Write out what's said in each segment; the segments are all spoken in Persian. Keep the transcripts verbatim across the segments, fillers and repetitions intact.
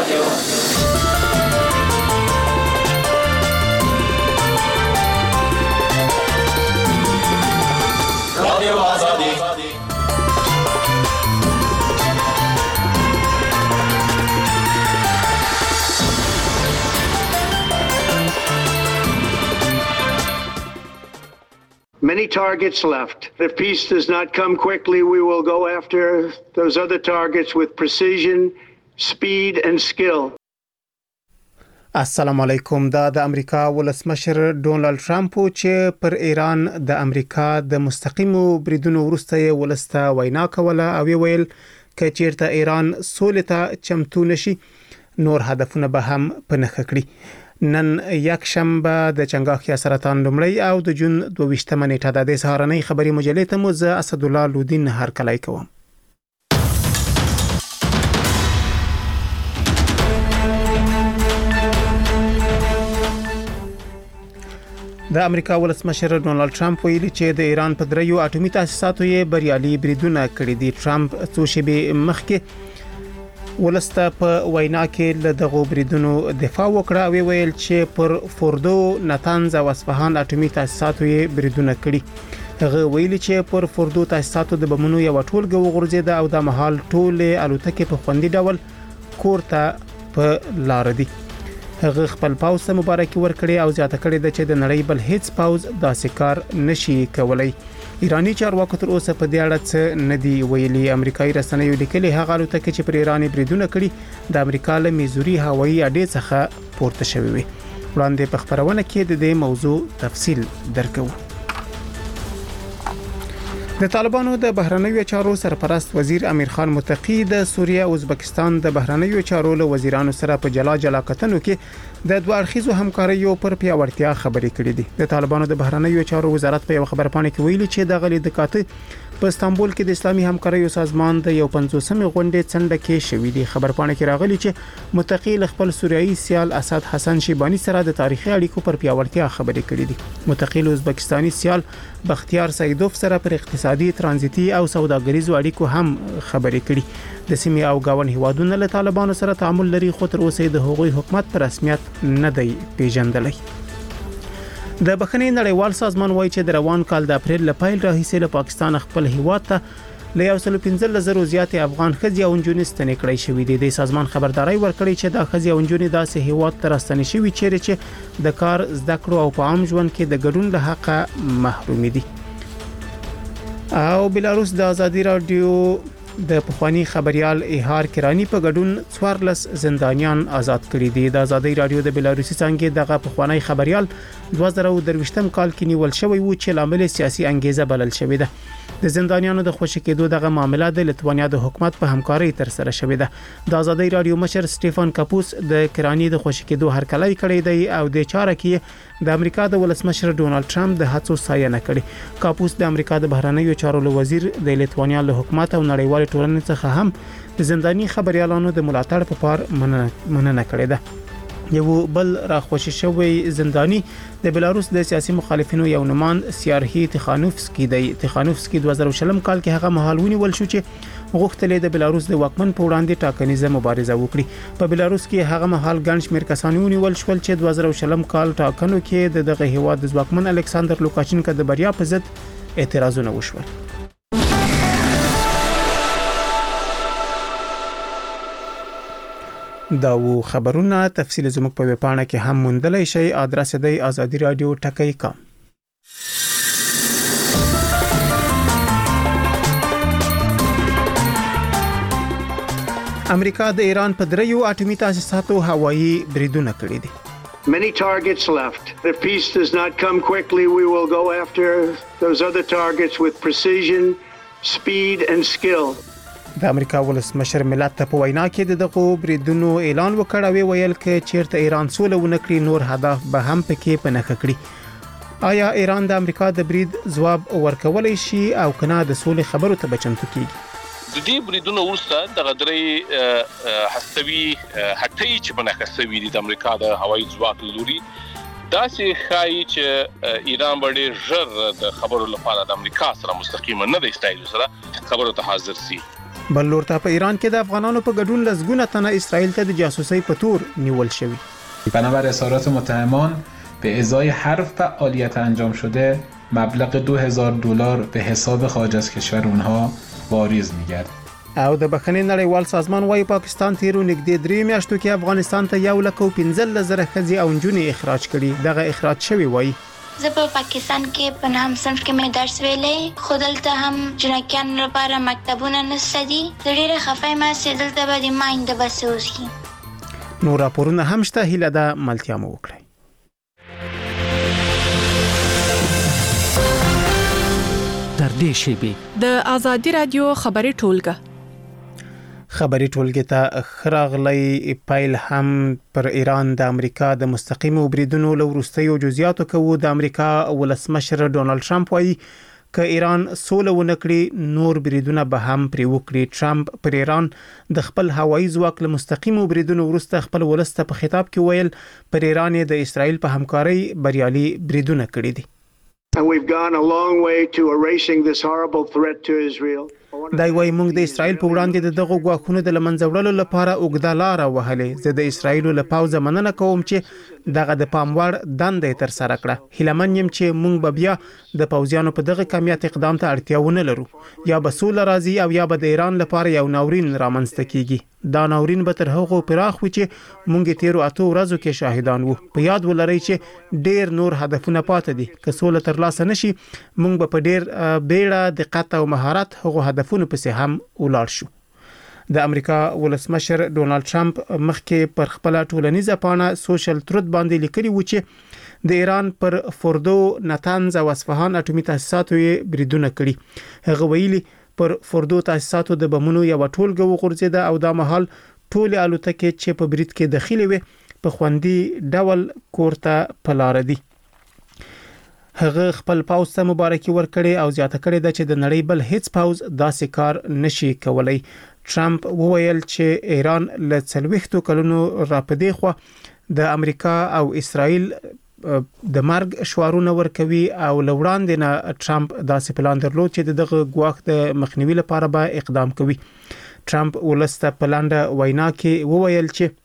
رادیو رادیو آزادی Many targets left. If peace does not come quickly, we will go after those other targets with precision, speed and skill. السلام علیکم. دا د امریکا ولسمشر ډونالد ټرمپ چې پر ایران د امریکا د مستقیمو بریدونو وروسته ولسته وینا کوله او ویل ک چیرته ایران سولې ته چمتو نشي نور هدفونه به هم پنهخ کړي. نن یک شنبه د چنګاښ سرطان لومړی او د جون دوه ویشتمه نیټه د سهارنۍ خبري مجلې ته مو زه اسد الله لودین هر کلای کوم. د امریکا ولسمشر ډونالد ټرمپ ویلي چې د ایران په دریو اټومي تاسیساتو یې بریالي بریدونه کړي دي. ټرمپ څو شېبې مخکې ولسته په وینا کې له دغو بریدونو دفاع وکړه او ویل چې پر فوردو، نتنز او اصفهان اټومي تاسیساتو یې بریدونه کړي. هغه ویلي چې پر فوردو تاسیساتو د بمونو یو ټولګه وغورځیده او د مهال ټولې الوتکې په خوندي ډول کور ته په لار دي. هغه خپل پاوز ته مبارکي ورکړي او زیاته کړې ده چې د نړۍ بل هیڅ پاوز داسې کار نشي کولای. ایرانی چارواکو تر اوسه په دې اړه څه نه دی ویلي. امریکایي رسنیو لیکلي هغه الوتکې چې پر ایران بریدونه کړي د امریکا له میزوري هوایي اډې څخه پورته شوې وي. وړاندې په خبرونه کې د دې موضوع تفصیل درکو. د طالبانو د بهرنیو چارو سرپرست وزیر امیر خان متقی د سوریه او ازبکستان د بهرنیو چارو له وزیرانو سره په جلا جلا کتنو کې د دوه اړخیزو همکاریو پر پیاوړتیا خبرې کړې دي. د طالبانو د بهرنیو چارو وزارت په یو خبرپاڼه کې ویلي چې د غلي دکاتې په استانبول کې د اسلامي همکاریو سازمان د یو پنځوسمې غونډې څنډه کې شوې دي. خبرپاڼه کې راغلي چې متقی خپل سوریایي سیال اسد حسن شیبانی سره د تاریخي اړیکو پر پیاوړتیا خبرې کړې دي. متقی ازبکستاني سیال بختیار سیدوف سره پر اقتصادي، ترانزیتي او سوداګریزو اړیکو هم خبرې کړې. د سیمې او گاون هیوادونو له طالبانو سره تعامل لري خو تر اوسه د هغوی حکومت پر رسمیت نه دی پیژندلی. د بخښنې نړیوال سازمان وایي چې د روان کال د اپریل له پیل راهیسې له پاکستان خپل هیواد ته له یو سل پنځه زره زیات افغان ښځې او نجونې ستنې کړې شوې دي. د سازمان خبرداري ورکړي چې دا ښځې او نجونې داسې هیواد ته راستنې شوي چیرې چې د کار، زده کړو او په عام ژوند کې د ګډون له حقه محروم دي. او بلاروس د ازادي رادیو د پخوانی خبريال ایهار کرانی په ګډون څوارلس زندانیان آزاد کړي دي. د ازادي رادیو د بلاروسي څنګه دغه پخوانی خبريال دوه زره درویشتم کال کې نیول شوی و چې لامل سیاسي انګیزه بلل شوې ده. د زندانیانو د خوشی کېدو دغه معاملې د لتوانیا د حکومت په همکاري تر سره شوې ده. د ازادي رادیو مشر سټيفن کاپوس د کرانی د خوشی کېدو هرکلی کړی دی او د چاره کې د امریکا د ولسمشر ډونالد ټرمپ د هڅو ستاینه کړې. کاپوس د امریکا د بهرنیو چارو وزیر د لتوانیا له حکومت او نړیوال ټولنې څخه هم د زنداني خبريالانو د ملاتړ په پار مننه کړې ده. یو بل راخوشي شوی زنداني د بلاروس د سیاسي مخالفینو یو نومان سیارهی تخانوفسکی دی. تخانوفسکی دوه زره شلم کال کې هغه مهالونی ول شو چې غوښتل د بلاروس د واکمن په وړاندې ټاکنیزه مبارزه وکړي. په بلاروس کې هغه مهال ګڼ شمېر کسان ونیول شول چې دوه زره شلم کال ټاکنو کې دغه هیواد د واکمن الکساندر لوکاشینکو د بریا په ضد اعتراضونه وشول. دا و خبرونه تفصیل زموږ په ویبپاڼه کې هم موندلای شئ. ادرس دی آزادی رادیو ټکی کام. امریکا د ایران په دریو اټومي تاسیساتو هوایي بریدونه کړي دي. Many targets left. If peace does not come quickly, we will go after those other targets with precision, speed and skill. د امریکا ولسمشر ملت ته په وینا کې دغه بریدونو اعلان وکړ او ویل چې چیرته ایران سوله ونکړي نور هدف به هم پکې پنهخ کړي. آیا ایران د امریکا د برید ځواب ورکولای شي او کنه د سولې خبرو ته بچنته کیږي؟ د دې بریدونو وروسته د غدري هستوي هټي چې پنهخ شوی د امریکا د هوایي ځواک لوري دا چې خای چې ایران باندې ژر د خبرو لپاره د امریکا سره مستقیما نه د استایلو سره خبرو ته حاضر سي. بل لور ته په ایران کې د افغانانو په ګډون لزګونه تنه اسرائیل ته د جاسوسي په تور نیول شوی. بنابر اظهارات متهمان به ازای هر فعالیت انجام شده مبلغ دو هزار دلار به حساب خارج از کشور اونها واریز می‌گردد. او د بخښنې نړیوال سازمان وايي پاکستان تیرو نږدې درې میاشتو کې افغانستان ته یو لک او پنځه زره ښځې او نجونې اخراج کړي. دغه اخراج شوی وایي زه په پاکستان کې په نهم صنف کې مې درس ویلې، خو دلته هم جنکیانو لپاره مکتبونه نشته دي. زه ډېره خفه یم چې دلته به د ماینده بس وشي. نور راپورونه هم شته، هیله ده ملتیا مو وکړئ. در دې شیبې د آزادي رادیو خبري ټولګه خبري ټولګه ته خراغلی پایل هم پر ایران د امریکا د مستقیم بریدونو لورستیو جزئیاتو کوو. د امریکا ولسمشر ډونالد ټرمپ وایي ک ایران سوله ونکړي نور بریدونه به هم پرې وکړي. ټرمپ پر ایران د خپل هوایي ځواک له مستقیم بریدونو وروسته خپل ولسته په خطاب کې ویل پر ایران د اسرائیل په همکارۍ بریالي بریدونه کړي دي. And we've gone a long way to erasing this horrible threat to Israel. دا وایي موږ د اسرائیل په وړاندې د دغه غواخونو د لمنځه وړلو لپاره اوږده لار وهلې. زه د اسرائیل له پاوزه مننه کوم چې دغه د پاموړ دندې تر سره کړه. هیلمن یم چې موږ به بیا د پوځیانو په دغه کمیت اقدام ته اړتیا ونه لرو. یا به سوله راځي او یا به د ایران لپاره یو ناورین رامنځته کیږي. دا ناورین به تر هغه پراخ وي چې موږ تیرو اتو ورځو کې شاهدان وو. په یاد ولرئ چې ډیر نور هدفونه پاتې دي. که سوله ترلاسه نشي موږ به په ډیر بیړه دقت او مهارت هغه هدفونه پسې هم ولاړ شو. د امریکا ولسمشر ډونالد ټرمپ مخکې پر خپل ټولنیزه پاڼه سوشل تروت باندې لیکلی و چې د ایران پر فوردو، نتنز او اصفهان اټومي تاسیساتو یې بریدونه کړي. هغه ویلي پر فوردو تاسیساتو د بمونو یو ټولګه وغورځیده او دا مهال ټول الوتکې چې په برید کې داخلي وي په خوندي ډول کورته پلار دي. هغه خپل پاوز ته مبارکي ورکړي او زیاته کړې ده چې د نړۍ بل هیڅ پاوز داسې کار نشي کولای. ټرمپ وویل چې ایران له څلوېښتو کلونو راپدې خو د امریکا او اسرائیل د مرګ شوارونه ورکوي او لوړاندې نه ټرمپ داسې پلان درلود چې دغه غواخ د مخنیوي لپاره به اقدام کوي. ټرمپ ولسته پلانډه وینا کې وویل چې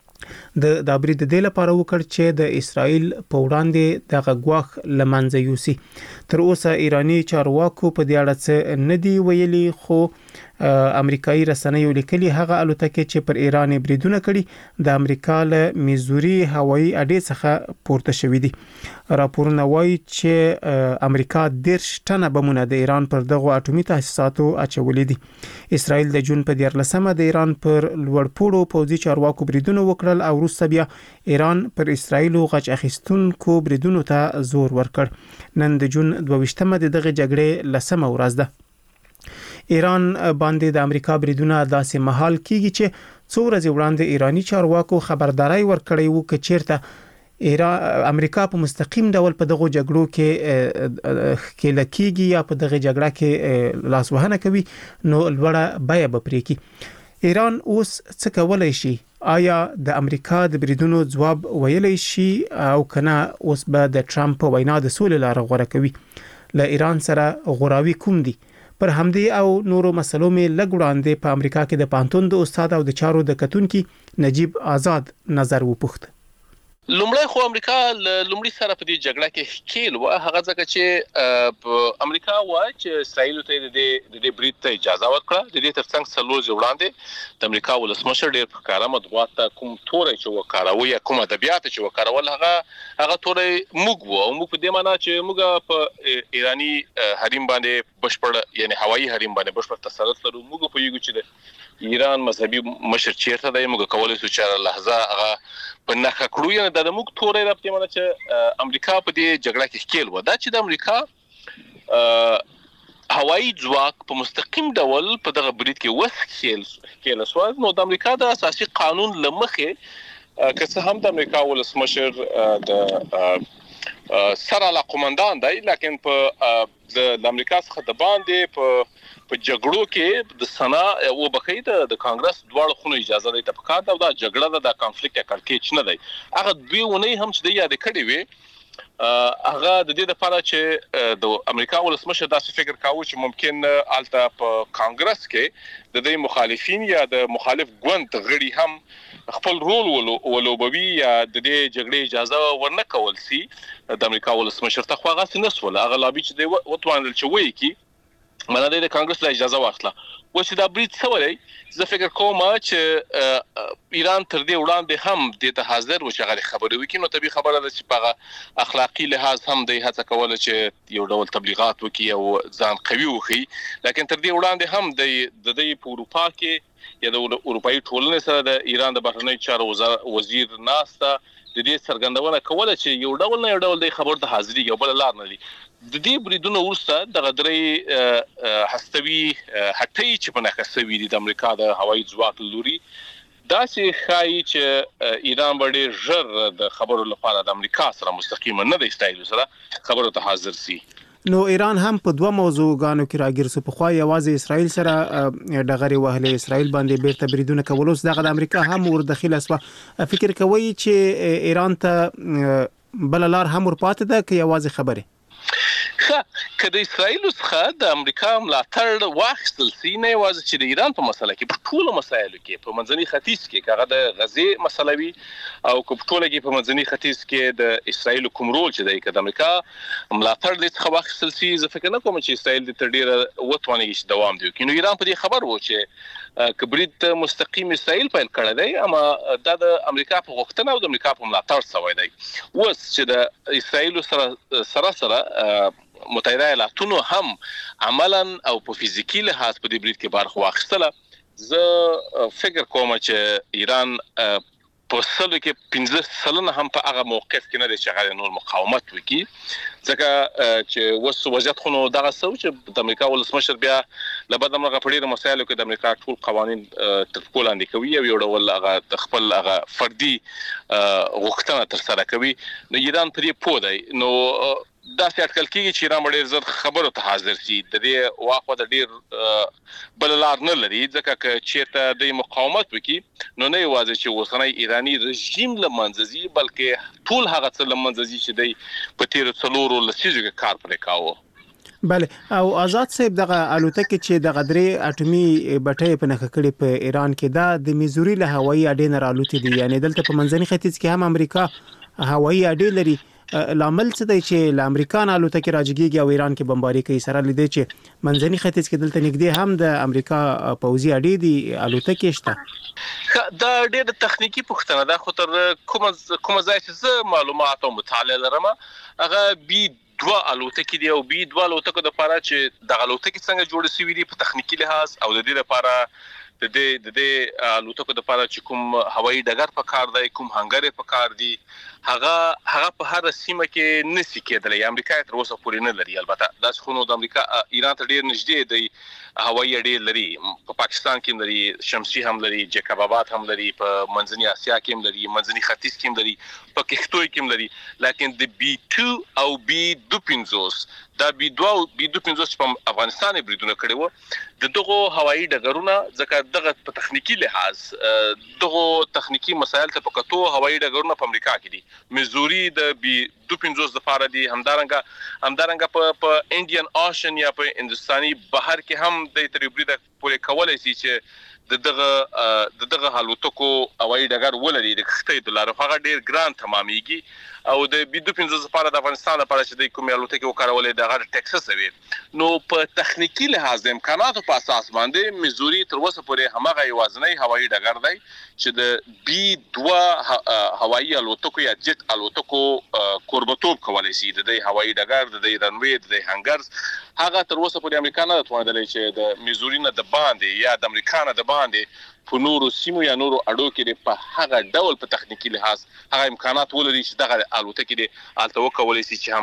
د د برید د لپاره وکړ چې د اسرائیل په وړاندې دغه غواخ لمنځه یوسي. تر اوسه ایرانی چارواکو په دې اړه څه نه دی ویلي، خو امریکایي رسنیو لیکلي هغه الوتکې چې پر ایران بریدونه کړي د امریکا له میزوري هوایي اډې څخه پورته شوې دي. راپورونه وایي چې امریکا دیرش ټنه بمونه د ایران پر دغه اټومي تاسیساتو اچولې دي. اسرائیل د جون په دیارلسمه د ایران پر لوړپوړو پوځي چارواکو بریدونه وکړل او وروسته بیا ایران پر اسرائیل غچ اخیستونکو بریدونو ته زور ورکړ. نن د جون دوه ویشتمه دغه جګړې لسمه ورځ ده. ایران باندې د امریکا بریدونه داسې مهال کیږي چې څو ورځې وړاندې ایرانی چارواکو خبرداري ورکړې وو چې چیرته ایران امریکا په مستقیم ډول په دغه جګړو کې کې لکېږي یا په دغه جګړه کې لاس وهنه کوي نو لوړه بیه به پرې کی. ایران اوس څه کولای شي؟ آیا د امریکا د بریدونو جواب ویلی شي او کنه اوس به د ټرمپ په وینا د سولې لار غوړه کوي؟ له ایران سره غوراوي کوم دي؟ پر همدې او نورو مسلو مې لږ وړاندې په امریکا کې د پانتون د استاد او د چارو د کتونکي نجیب آزاد نظر وپوښت. لومړی خو امریکا لومړی سره په دې جګړه کې ښکیل و، هغه ځکه چې په امریکا وایي چې اسرائیل ته د دې برید ته اجازه ورکړه. د دې ترڅنګ څلور ځله وړاندې د امریکا ولسمشر ډېر په کاره مطبوعات ته کوم توري چې وکاروي یا کوم ادبیات چې وکارول هغه هغه توري موږ وو او موږ په دې معنی چې موږ په ایرانی حریم باندې بشپړ یعنی هوایي حریم باندې بشپړ تسلط لرو. موږ په یوه چې ایران مذهبي مشر چیرته دی موږ کولای شو چې لحظه هغه په نخښه کړو. یعنی د موږ تورې راپته معنی چې امریکا په دې جګړه کې ښکیل و. دا چې د امریکا هوایي ځواک په مستقیم ډول په دغه برید کې وسخیل ښکیل شو نو د امریکا د اساسي قانون لمخې که څه هم د امریکا ولسمشر د سره لا قومندان دی لیکن په د امریکا څخه د باندې په په جګړو کې د سنا او بقید د کانګرس دواړو خونو اجازه دی ته پکار دا د جګړه د کانفلیکټ یا کړکېچ نه دی. هغه دوی ونی هم چې د یاد کړی وي هغه د دې لپاره چې د امریکا ولسمشر داسې فکر کاوه چې ممکن الته په کانګرس کې د دې مخالفین یا د مخالف ګوند غړي هم خپل رول ولوبوي یا د دې جګړې اجازه ورنه کول سي د امریکا ولسمشر ته خو هغه سنسول هغه لابي چې دی وتوانل چې وایي کی مله د کانګرس له اجازه واخله و چې دا برید سوالي زه فکر کوم چې ایران تر دې وړاندې هم د ته حاضر و چې هغه خبرې وکړي نو طبيعي خبره ده چې په اخلاقی لحاظ هم د هڅه کوله چې یو ډول تبلیغات وکړي او ځان قوي وخی لکه تر دې وړاندې هم د د په اروپا کې یا د اروپאי ټولنې سره د ایران د بهرنی چارو وزیر ناستا د دې څرګندونه کوله چې یو ډول نه یو ډول د خبر ته حاضري یو بل لار نه دي د دې بریدونو ورسته د غدري هستوي هټي چې په نخښوي د امریکا د هوایي ځواک لوري دا چې خای چې ایران باندې ژر د خبرو لپاره د امریکا سره مستقیما نه د اسرائیل سره خبرو ته حاضر سي نو ایران هم په دوه موضوعګانو کې راګیر سو په خو یوازې اسرائیل سره دغه وهله اسرائیل باندې بیرته بریدونه کول اوس دغه د امریکا هم ور داخله اسوه فکر کوي چې ایران ته بل لار هم ور پاتې ده کې یوازې خبره که د اسرائیل څخه د امریکا ملاتړ واخیستل سي نه یوازې چې د ایران په مسله کې په ټولو مسایلو کې په منځني ختیځ کې هغه د غزې مسله وي او په ټولو کې په منځني ختیځ کې د اسرائیل کوم رول چې دی د امریکا ملاتړ د څخه واخیستل سي زه فکر نه کوم چې اسرائیل د تر ډیره وتواني چې دوام دی کینو ایران په دې خبر وو چې کبرید مستقیم اسرائیل پیل کړی دی اما دا د امریکا په غوښتنه او د امریکا په ملاتړ سوی دی اوس چې د اسرائیل سره سره سره متحده ایالاتونو هم عملاً او په فزیکی لحاظ په دې برید کې برخه واخیستله زه فکر کوم چې ایران په سلو کې پنځه سلنه هم په هغه موقف کې نه دی چې هغه نور مقاومت وکړي ځکه چې وسو وضعیت خو نو دغه څه چې د امریکا ولسمشر بیا لبد امرغه په ډیرو مسایلو کې د امریکا ټول قوانين تر کول اندي کوي او یو ډول هغه خپل هغه فردي غوښتنه تر سره کوي نو ایران په دې پوه دی نو دا چې اټکل کیږي چې ایران ډېر زر خبرو ته حاضر شي د دې واخو د ډېر بل لار نه لري ځکه چې ته د مقاومت وکي نو نه یوازې چې وسنۍ ایرانی رژیم لمنځي بلکې ټول هغه څه لمنځي چې د په تیر څلورو لسیزو کې کار پرې کاوه بله او آزاد صاحب دغه الوتکه چې د غدري اټومي بټۍ په نخښه کړي په ایران کې دا د میزوري له هوایي اډې نه رالوتي دي یعنی دلته په منځني ختیځ کې هم امریکا هوایي اډې لري لامل څه دی چې ل امریکا نه الوتکه راځيږي او ایران کې بمباري کوي سره لیدي چې منځني ختیځ کې دلته نږدې هم د امریکا پوځي اډې دي الوتکه شته دا ډېر تخنیکی پوښتنه ده خو تر کوم کوم ځای چې معلومات او مطالعه لرم هغه بي دوه الوتکې دی او بي دوه الوتکو د لپاره چې د الوتکې څنګه جوړ شوی دي په تخنیکی لحاظ او د دې لپاره د دې د دې الوتکو د لپاره چې کوم هوایي ډګر په کار دی کوم هنګر په کار دی هغه هغه په هر سیمه کې نسی کېدلې امریکا تر اوسه پورې نه لري البته دا څخه نو د امریکا ایران ته ډیر نږدې دی هوایي اډې لري په پاکستان کې لري شمسي هم لري جیکب آباد هم لري په منځني اسیا کې هم لري منځني ختیځ کې هم لري په کښتوي کې هم لري لیکن د بي دوه او بي دوه پنځوس دا بي دوه بي دوه پنځوس په افغانستان بریدونه کړي وو د دغه هوایي ډګرونه ځکه دغه په تخنیکی لحاظ دغه تخنیکی مسایل ته پکتو هوایي ډګرونه په امریکا کې دي میزوري د بي دوه پنځوس لپاره دي همدارنګه همدارنګه په په انډین اوشن یا په هندستاني بحر کې هم د تریبري د پورې کولای شي چې د دغه د دغه حالتونو هوایي ډګر ولري د کښتۍ د لارو هغه ډیر ګران تمامېږي او د بي دوه پنځوس لپاره د افغانستان لپاره چې د کومې الوتکې وکړولې د غیر ټکساس وي نو په تخنیکی لحاظ د امکاناتو په اساس باندې میزوري تر اوسه پورې همغه یوازنی هوایي ډګر دی چې د بي دوه هوایي الوتکو یا جټ الوتکو کوربتوب کولای شي د هوایي ډګر د رنوي د هنګرز هغه تر اوسه پورې امریکا نه توانیدلی چې د میزوري نه د باندې یا د امریکا نه د باندې په نورو سیمو یا نورو اډو کې په هغه ډول په تخنیکی لحاظ هغه امکانات ولري چې دغه الوتکې د الته وکولای شي چې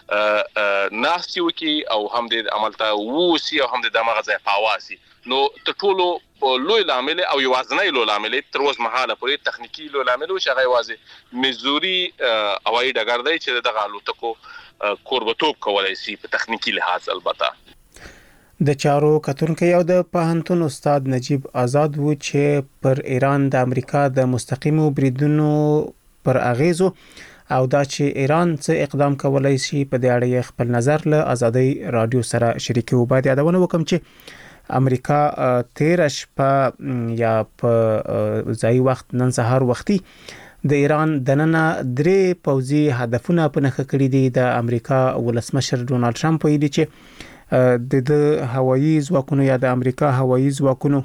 هم ناستي وکي او هم د عملته ووسی او هم د دماغ ځای پاواسي نو ته ټولو لوی لامل او یوازنی لوی لامل تر اوسه مهاله پورې تخنیکی لوی لامل او شغه یوازې میزوري هوایي ډګر دی چې دغه الوتکو کوربتوب کولای شي په تخنیکی لحاظ البته د چارو کتونکو یو د پوهنتون استاد نجیب آزاد و چې پر ایران د امریکا د مستقیمو بریدونو پر اغیزو او دا چې ایران څه اقدام کولای شي په دې اړه خپل نظر له آزادۍ رادیو سره شریکو. باید یادونه وکم چې امریکا تیر شپه یا په ځای وخت نن سهار وختي د ایران دننه درې پوځي هدفونه په نښه کړي دي. د امریکا ولسمشر ډونالد ټرمپ ویلي چې د هوایي ځواکونو یا د امریکا هوایي ځواکونو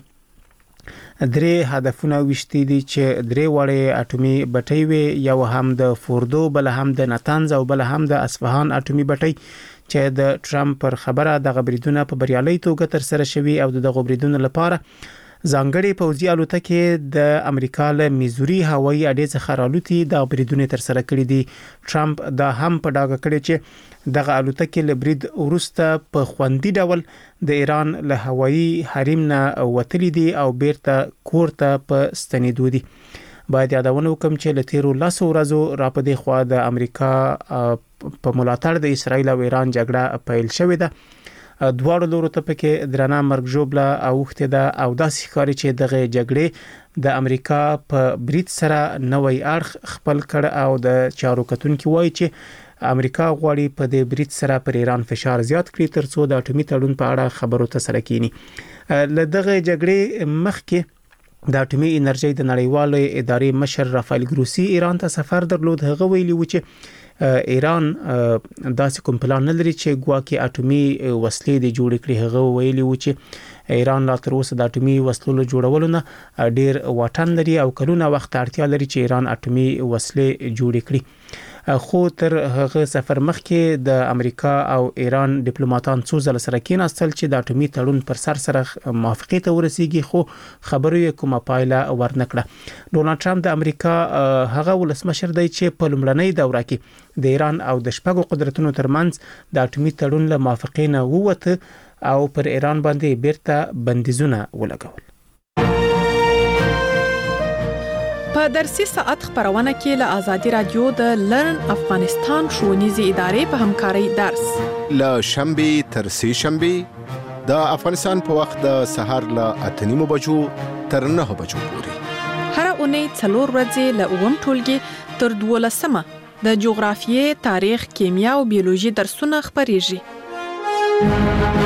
درې هدفونه وشتي دي چې درې وړې اټومي بټۍ وي، یو هم د فوردو، بل هم د نتنز او بل هم د اصفهان اټومي بټۍ چې د ټرمپ پر خبره د غبريدونه په بریالي توګه تر سره شوي او د غبريدونه لپاره ځانګړي پوځي الوتکې د امریکا له میزوري هوایي اډې څخه رالوتي د غبريدونه تر سره کړې دي. ټرمپ دا هم په ډاګه کړی چې دغه الوتکې له برید وروسته په خوندي ډول د ایران له هوایي حریم نه وتلې دي او بیرته کور ته په ستنېدو دي. باید یادونه وکم چې له تیرو لسو ورځو را په دې خوا د امریکا په ملاتړ د اسرایل او ایران جګړه پیل شوې ده. دواړو لورو ته پکې درنه مرګ ژوبله اوخته ده او داسې ښکاري چې دغه جګړې د امریکا په برید سره نوې اړخ خپل کړ او د چارو کتونکو وایي چې امریکا غواړي په دې برید سره پر ایران فشار زیات کړي ترڅو د اټومي تړون په اړه خبرو ته سره کینی. له دغه جګړې مخکې د اټومي انرژي د نړیوالې ادارې مشر رافایل ګروسی ایران ته سفر درلود. هغه ویلي و چې ایران داسې کوم پلان نه لري چې ګواکې اټومي وسلې د جوړ کړي. هغه ویلي و چې ایران لا تر اوسه د اټومي وسلو له جوړولو نه ډیر واټن لري او کلونه وخت اړتیا لري چې ایران اټومي وسلې جوړ کړي. خو تر هغه سفر مخکې د امریکا او ایران ډیپلوماټان څو ځله سره کېناستل چې د اټومي تړون پر سر سره موافقه ته ورسیږي، خو خبرو یې کومه پایله ورنکړه. ډونالد ټرمپ د امریکا هغه ولسمشر دی چې په لومړنۍ دوره کې د ایران او د شپږو قدرتونو ترمنځ د اټومي تړون له موافقې نه ووته او پر ایران باندې بیرته بندیزونه ولګول. په درسي ساعت خبرونه کې له آزادي رادیو د لرن افغانستان ښوونیزې ادارې په همکارۍ درس له شنبه تر سه شنبه د افغانستان په وخت د سهار له اته نیمو بجو تر نه بجو پورې هر اونۍ څلور ورځې له اووم ټولګي تر دولسمه د جغرافیې، تاریخ، کیمیا او بیولوژي درسونه خبريږي.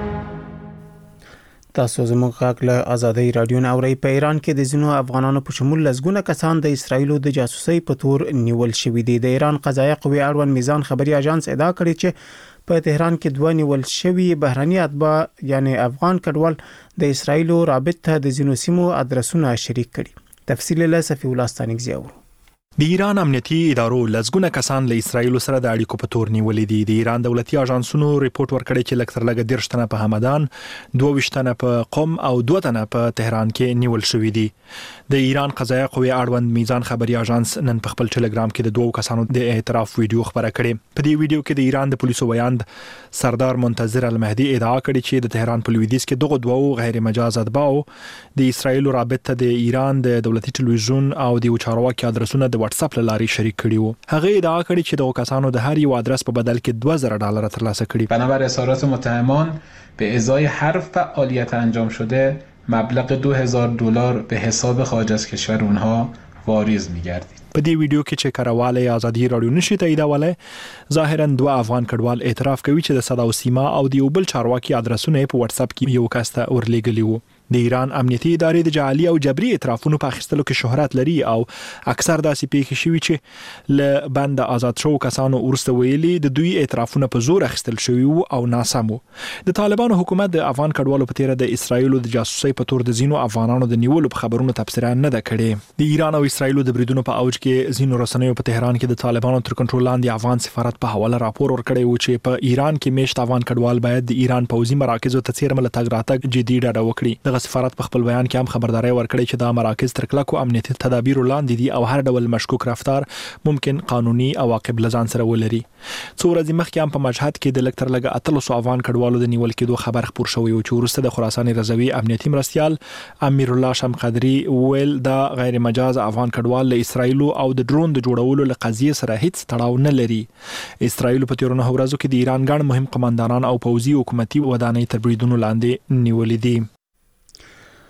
تاسو زموږ غږ له آزادۍ رادیو نه اورئ. په ایران کې د ځینو افغانانو په شمول لسګونه کسان د اسرایلو د جاسوسۍ په تور نیول شوي دي. د ایران قضایه قوې اړوند میزان خبري اژانس ادعا کړې چې په تهران کې دوه نیول شوي بهراني اتباع یعنی افغان کډوال د اسرایلو رابطه د ځینو سیمو ادرسونه شریک کړي. تفصیل له صفی الله ستانکزی اورو. د ایران امنیتي ادارو لسګونه کسان له اسرایل سره د اړیکو په تور نیولې دي. د ایران دولتي اژانسونو ریپورت ورکړی چې لکتر لګ دیرش تنه په همدان، دوه ویشت تنه په قم او دوه تنه په تهران کې نیول شوې دي. د ایران قضایه قوې اړوند میزان خبري اژانس نن په خپل ټلګرام کې د دوه کسانو د اعتراف ویډیو خبره کړې. په دې ویډیو کې د ایران د پولیسو ویاند سردار منتظر المهدي ادعا کړې چې د تهران په لویدیځ کې دغه دوه غیر مجاز اتباع د اسرایل رابطه د ایران د دولتي ټلویزیون او د چارواکي ادرسونه د واتس اپ لاري شریک کړي وو. هغه ادعا کړې چې دغه کسانو د هر یو ادرس په بدل کې دوه زره ډالر ترلاسه کړي. بنابر اظهارات متهمان به ازای هر فعالیت انجام شده مبلغ دو هزار دلار به حساب خارج از کشور اونها واریز می‌گردید. په دې ویډیو کې چې کارواله آزادي رادیو نشي تاییدوله ظاهرا دوه افغان کډوال اعتراف کوي چې د صدا او سیما او د یو بل چارواکي ادرسونه په واتس اپ کې یو کاسته ورلېګلی وو. د ایران امنیتي ادارې د جعلي او جبري اعترافونو په اخیستلو کې شهرت لري او اکثر داسې پیښې شوي چې ل بند آزاد شو کسانو ورسته ویلي د دوی اعترافونه په زور اخیستل شوي او ناسم وو. د طالبانو حکومت د افغان کډوالو په تیره د اسرایل د جاسوسۍ په تور د زینو افغانانو د نیولو په خبرونو تبصره نه ده کړې. د ایران او اسرایل د بریدونو په اوج کې زینو رسنیو په تهران کې د طالبانو تر کنټرول لاندې افغان سفارت په حواله راپور ورکړی و چې په ایران کې میشت افغان کډوال باید د ایران پوځي مراکزو ته څیرمه لټګ راتګ جدي ډاډه وکړي. دغه سفارت په خپل بیان کې هم خبرداري ورکړې چې دا مراکز تر کلکو امنیتي تدابیر لاندې دي او هر ډول مشکوک رفتار ممکن قانوني عواقب لزان سره ولري. څو ورځې مخکې هم په مشهد کې د لکتر لګ اتلسو افغان کډوالو د نیول کېدو خبر خبر شوی او چې ورسته د خراسان رضوی امنیتي مرستيال امیر الله شمقدري ویل دا غیر مجاز افغان کډوال له اسرایل او د ډرون د جوړولو له قضیه سره هیڅ تړاو نه لري. اسرایل په تیرونه ورځو کې د ایران ګڼ مهم قوماندانان او پوځي حکومتي ودانۍ تر بریدونو لاندې نیولې دي.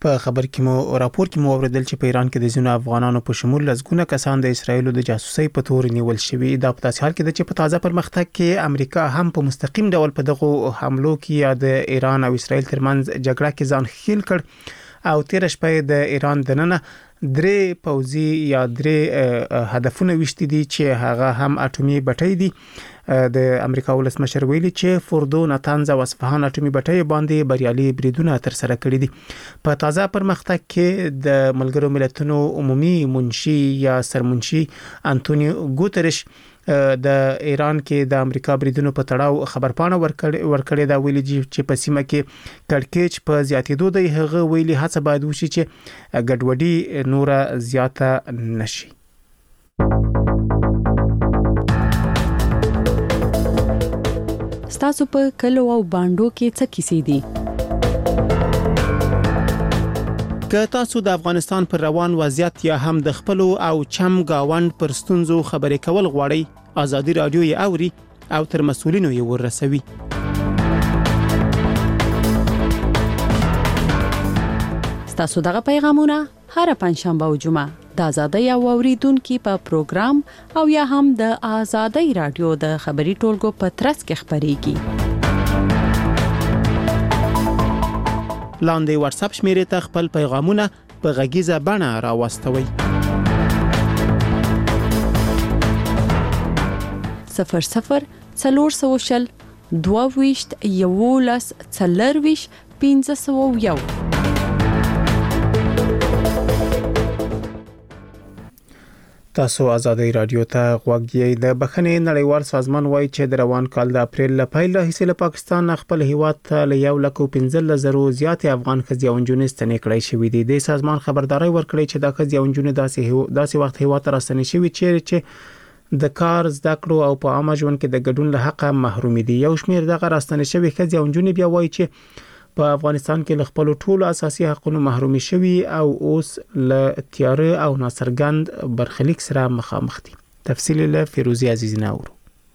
په خبر کې مو راپور کې مو اوریدل چې په ایران کې د ځینو افغانانو په شمول لږونه کسان د اسرایل د جاسوسي په تور نیول شوی. دا په تاسو حال کې د چې په تازه پرمختګ کې امریکا هم په مستقیم ډول په دغه حملو کې یا د ایران او اسرایل ترمنځ جګړه کې ځان خېل کړ او تیر شپه د ایران دننه درې پوزي یا درې هدفونه وشتي دي چې هغه هم اټومي بټۍ دي. د امریکا ولسمشر ویلي چې فوردو، نتنز او اصفهان اټومي بټۍ باندې بریالي بریدونه تر سره کړي دي. په تازه پرمختګ کې د ملګرو ملتونو عمومي منشي یا سرمنشي انټونیو ګوتریش د ایران کې د امریکا بریدونو په تړاو خبرپاڼه ورکړې دا ویلي چې په سیمه کې کړکېچ په زیاتېدو دی. هغه ویلي هڅه باید وشي چې ګډوډي نوره زیاته نشي. ستاسو په کلو او باندو کې څه کیسې دي؟ که تاسو د افغانستان پر روان وضعیت یا هم د خپل او چم گاوند پر ستونزو خبرې کول غواړئ، آزادي رادیو یې اوري او تر مسؤلینو یې ورسوي. ستاسو دغه پیغامونه هر پنځشنبه او جمعه د آزادۍ او اوریدونکو په پروګرام او یا هم د آزادۍ رادیو د خبري ټولګو په ترڅ کې خبريږي. لاندې واتس اپ شمیرې ته خپل پیغامونه په غږیزه بڼه راوستوي. صفر صفر څلور سوشل دوه ویشت یولس څلرویش پنځه سوه یو. تاسو آزادۍ رادیو ته غوږ یې. د بخښنې نړیوال سازمان وایي چې د روان کال د اپریل له پیل راهیسې له پاکستان خپل هیواد ته له یو لک او پنځه زره زیات افغان ښځې او نجونې ستنې کړې شوې دي. د سازمان خبرداري ورکړې چې د ښځې او نجونې داسې داسې وخت هیواد ته راستنې شوې چې د کار، زده کړو او په عامه ژوند کې د ګډون له حق محروم دي. یو شمېر دغه راستنې شوې ښځې او نجونې بیا وایي چې په افغانستان کې له خپل ټولو اساسي حقوقو محرومي شوي او اوس له تیاره او ناڅرګند برخلیک سره مخامخ دي. تفصیل له فیروزی عزیز ناور.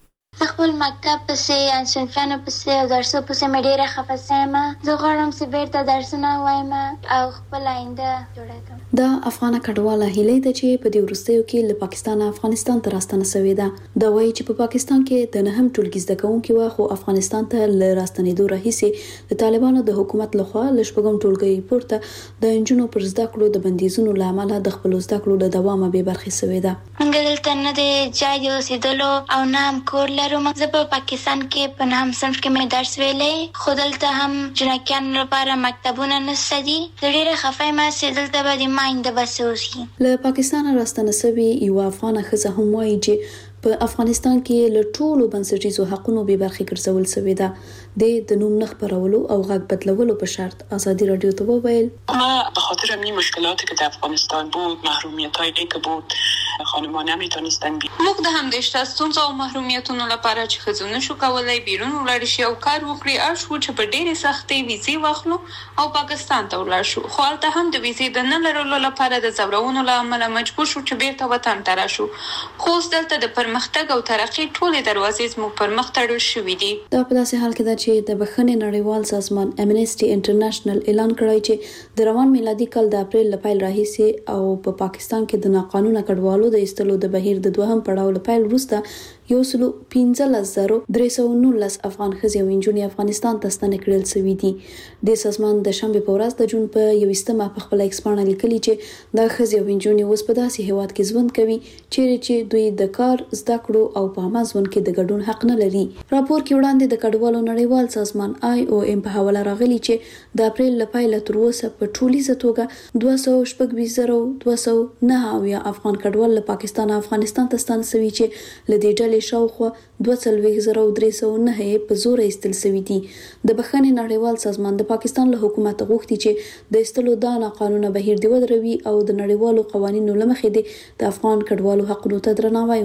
خپل مکتب پسې ان صنفانو پسې او درسو پسې مې ډېره خفه سم. زه غواړم چې بیرته درسونه وایم او خپل آینده جوړه کړم. دا افغان کډواله هیله ده چې په دې وروستیو کې له پاکستان افغانستان ته راستنه شوې ده. دا وایي چې په پاکستان کې د نهم ټولګي زده کوونکي وا خو افغانستان ته ل راستنېدو راهیسې د طالبانو د حکومت لخوا ل شپږم ټولګي پورته د انجونو پر زده کړو د بندیزونو لامل د خپل زده کړو له دوامه به برخې شوې ده. موږ دلته نه دی ځای اوسېدلو او نه هم کور لرو. زه په پاکستان کې په نهم صنف کې مې درس ویلې، خو دلته هم جنکیانو لپاره مکتبونه نشته دي. زه ډېره خفه یم چې دلته به د ما آینده به څه وشي. له پاکستان راستنه شوې یوه افغانه ښځه هم وایي چې په افغانستان کې له ټولو بنسټیزو حقوقو به برخې ګرځول شوې ده. د نوم نه خبرولو او غږ بدلولو په شرط آزادی رادیو ته وویل ما به خاطر همین مشکلاتی که در افغانستان بود، محرومیتایی که بود، خانمان نمیتونستن بی موږ د همدشته ستونزو او محرومیتونو لپاره چې ښځو نشو کولای بیرون ولاړ شي او کار وکړي، اړ شو چې په ډېرې سختۍ ویزې واخلو او پاکستان ته ولاړ شو. خو هلته هم د ویزې د نه لرلو لپاره د ځورونو له امله مجبور شو چې بیرته وطن ته راشو. خو اوس دلته د پرمختګ او ترقۍ ټولې دروازې زموږ پر مخ تړل شوې دي. دا په داسې حال کې ده چې د بخښنې نړیوال سازمان امنیسټي انټرنیشنل اعلان کړی چې د روان میلادي کال د اپریل له پیل راهیسې او په پا پاکستان کې د ناقانونه کډوالو د ایستلو د بهیر د دوهم پړاو له پیل وروسته یو سلو پنځلس زره درې سوه نولس افغان ښځې او نجونې افغانستان ته ستنې کړل شوي دي. د سازمان د شنبې په ورځ د جون په یوویشتمه په خپله ایکس پاڼه لیکلي چې دا ښځې او نجونې اوس په داسې هیواد کې ژوند کوي چیرې چې دوی د کار، زده کړو او په عامه ژوند کې د ګډون حق نه لري. راپور کې وړاندې د کډوالو نړیوال سازمان آی او ام په حواله راغلي چې د اپریل له پیله تر اوسه په ټولیزه توګه دوه سوه شپږ ویشت زره دوه سوه نهه اویا افغان کډوال له پاکستان افغانستان ته ستانه شوي چې له دې ډلې شاوخوا دوه څلوېښت زره درې سوه نهه یې په زوره ایستل شوي دي. د بخښنې نړیوال سازمان د پاکستان له حکومت غوښتي چې د ایستلو دا ناقانونه بهیر دی ودروي او د نړیوالو قوانینو له مخې د افغان کډوالو حقونو ته درناوی وکړي.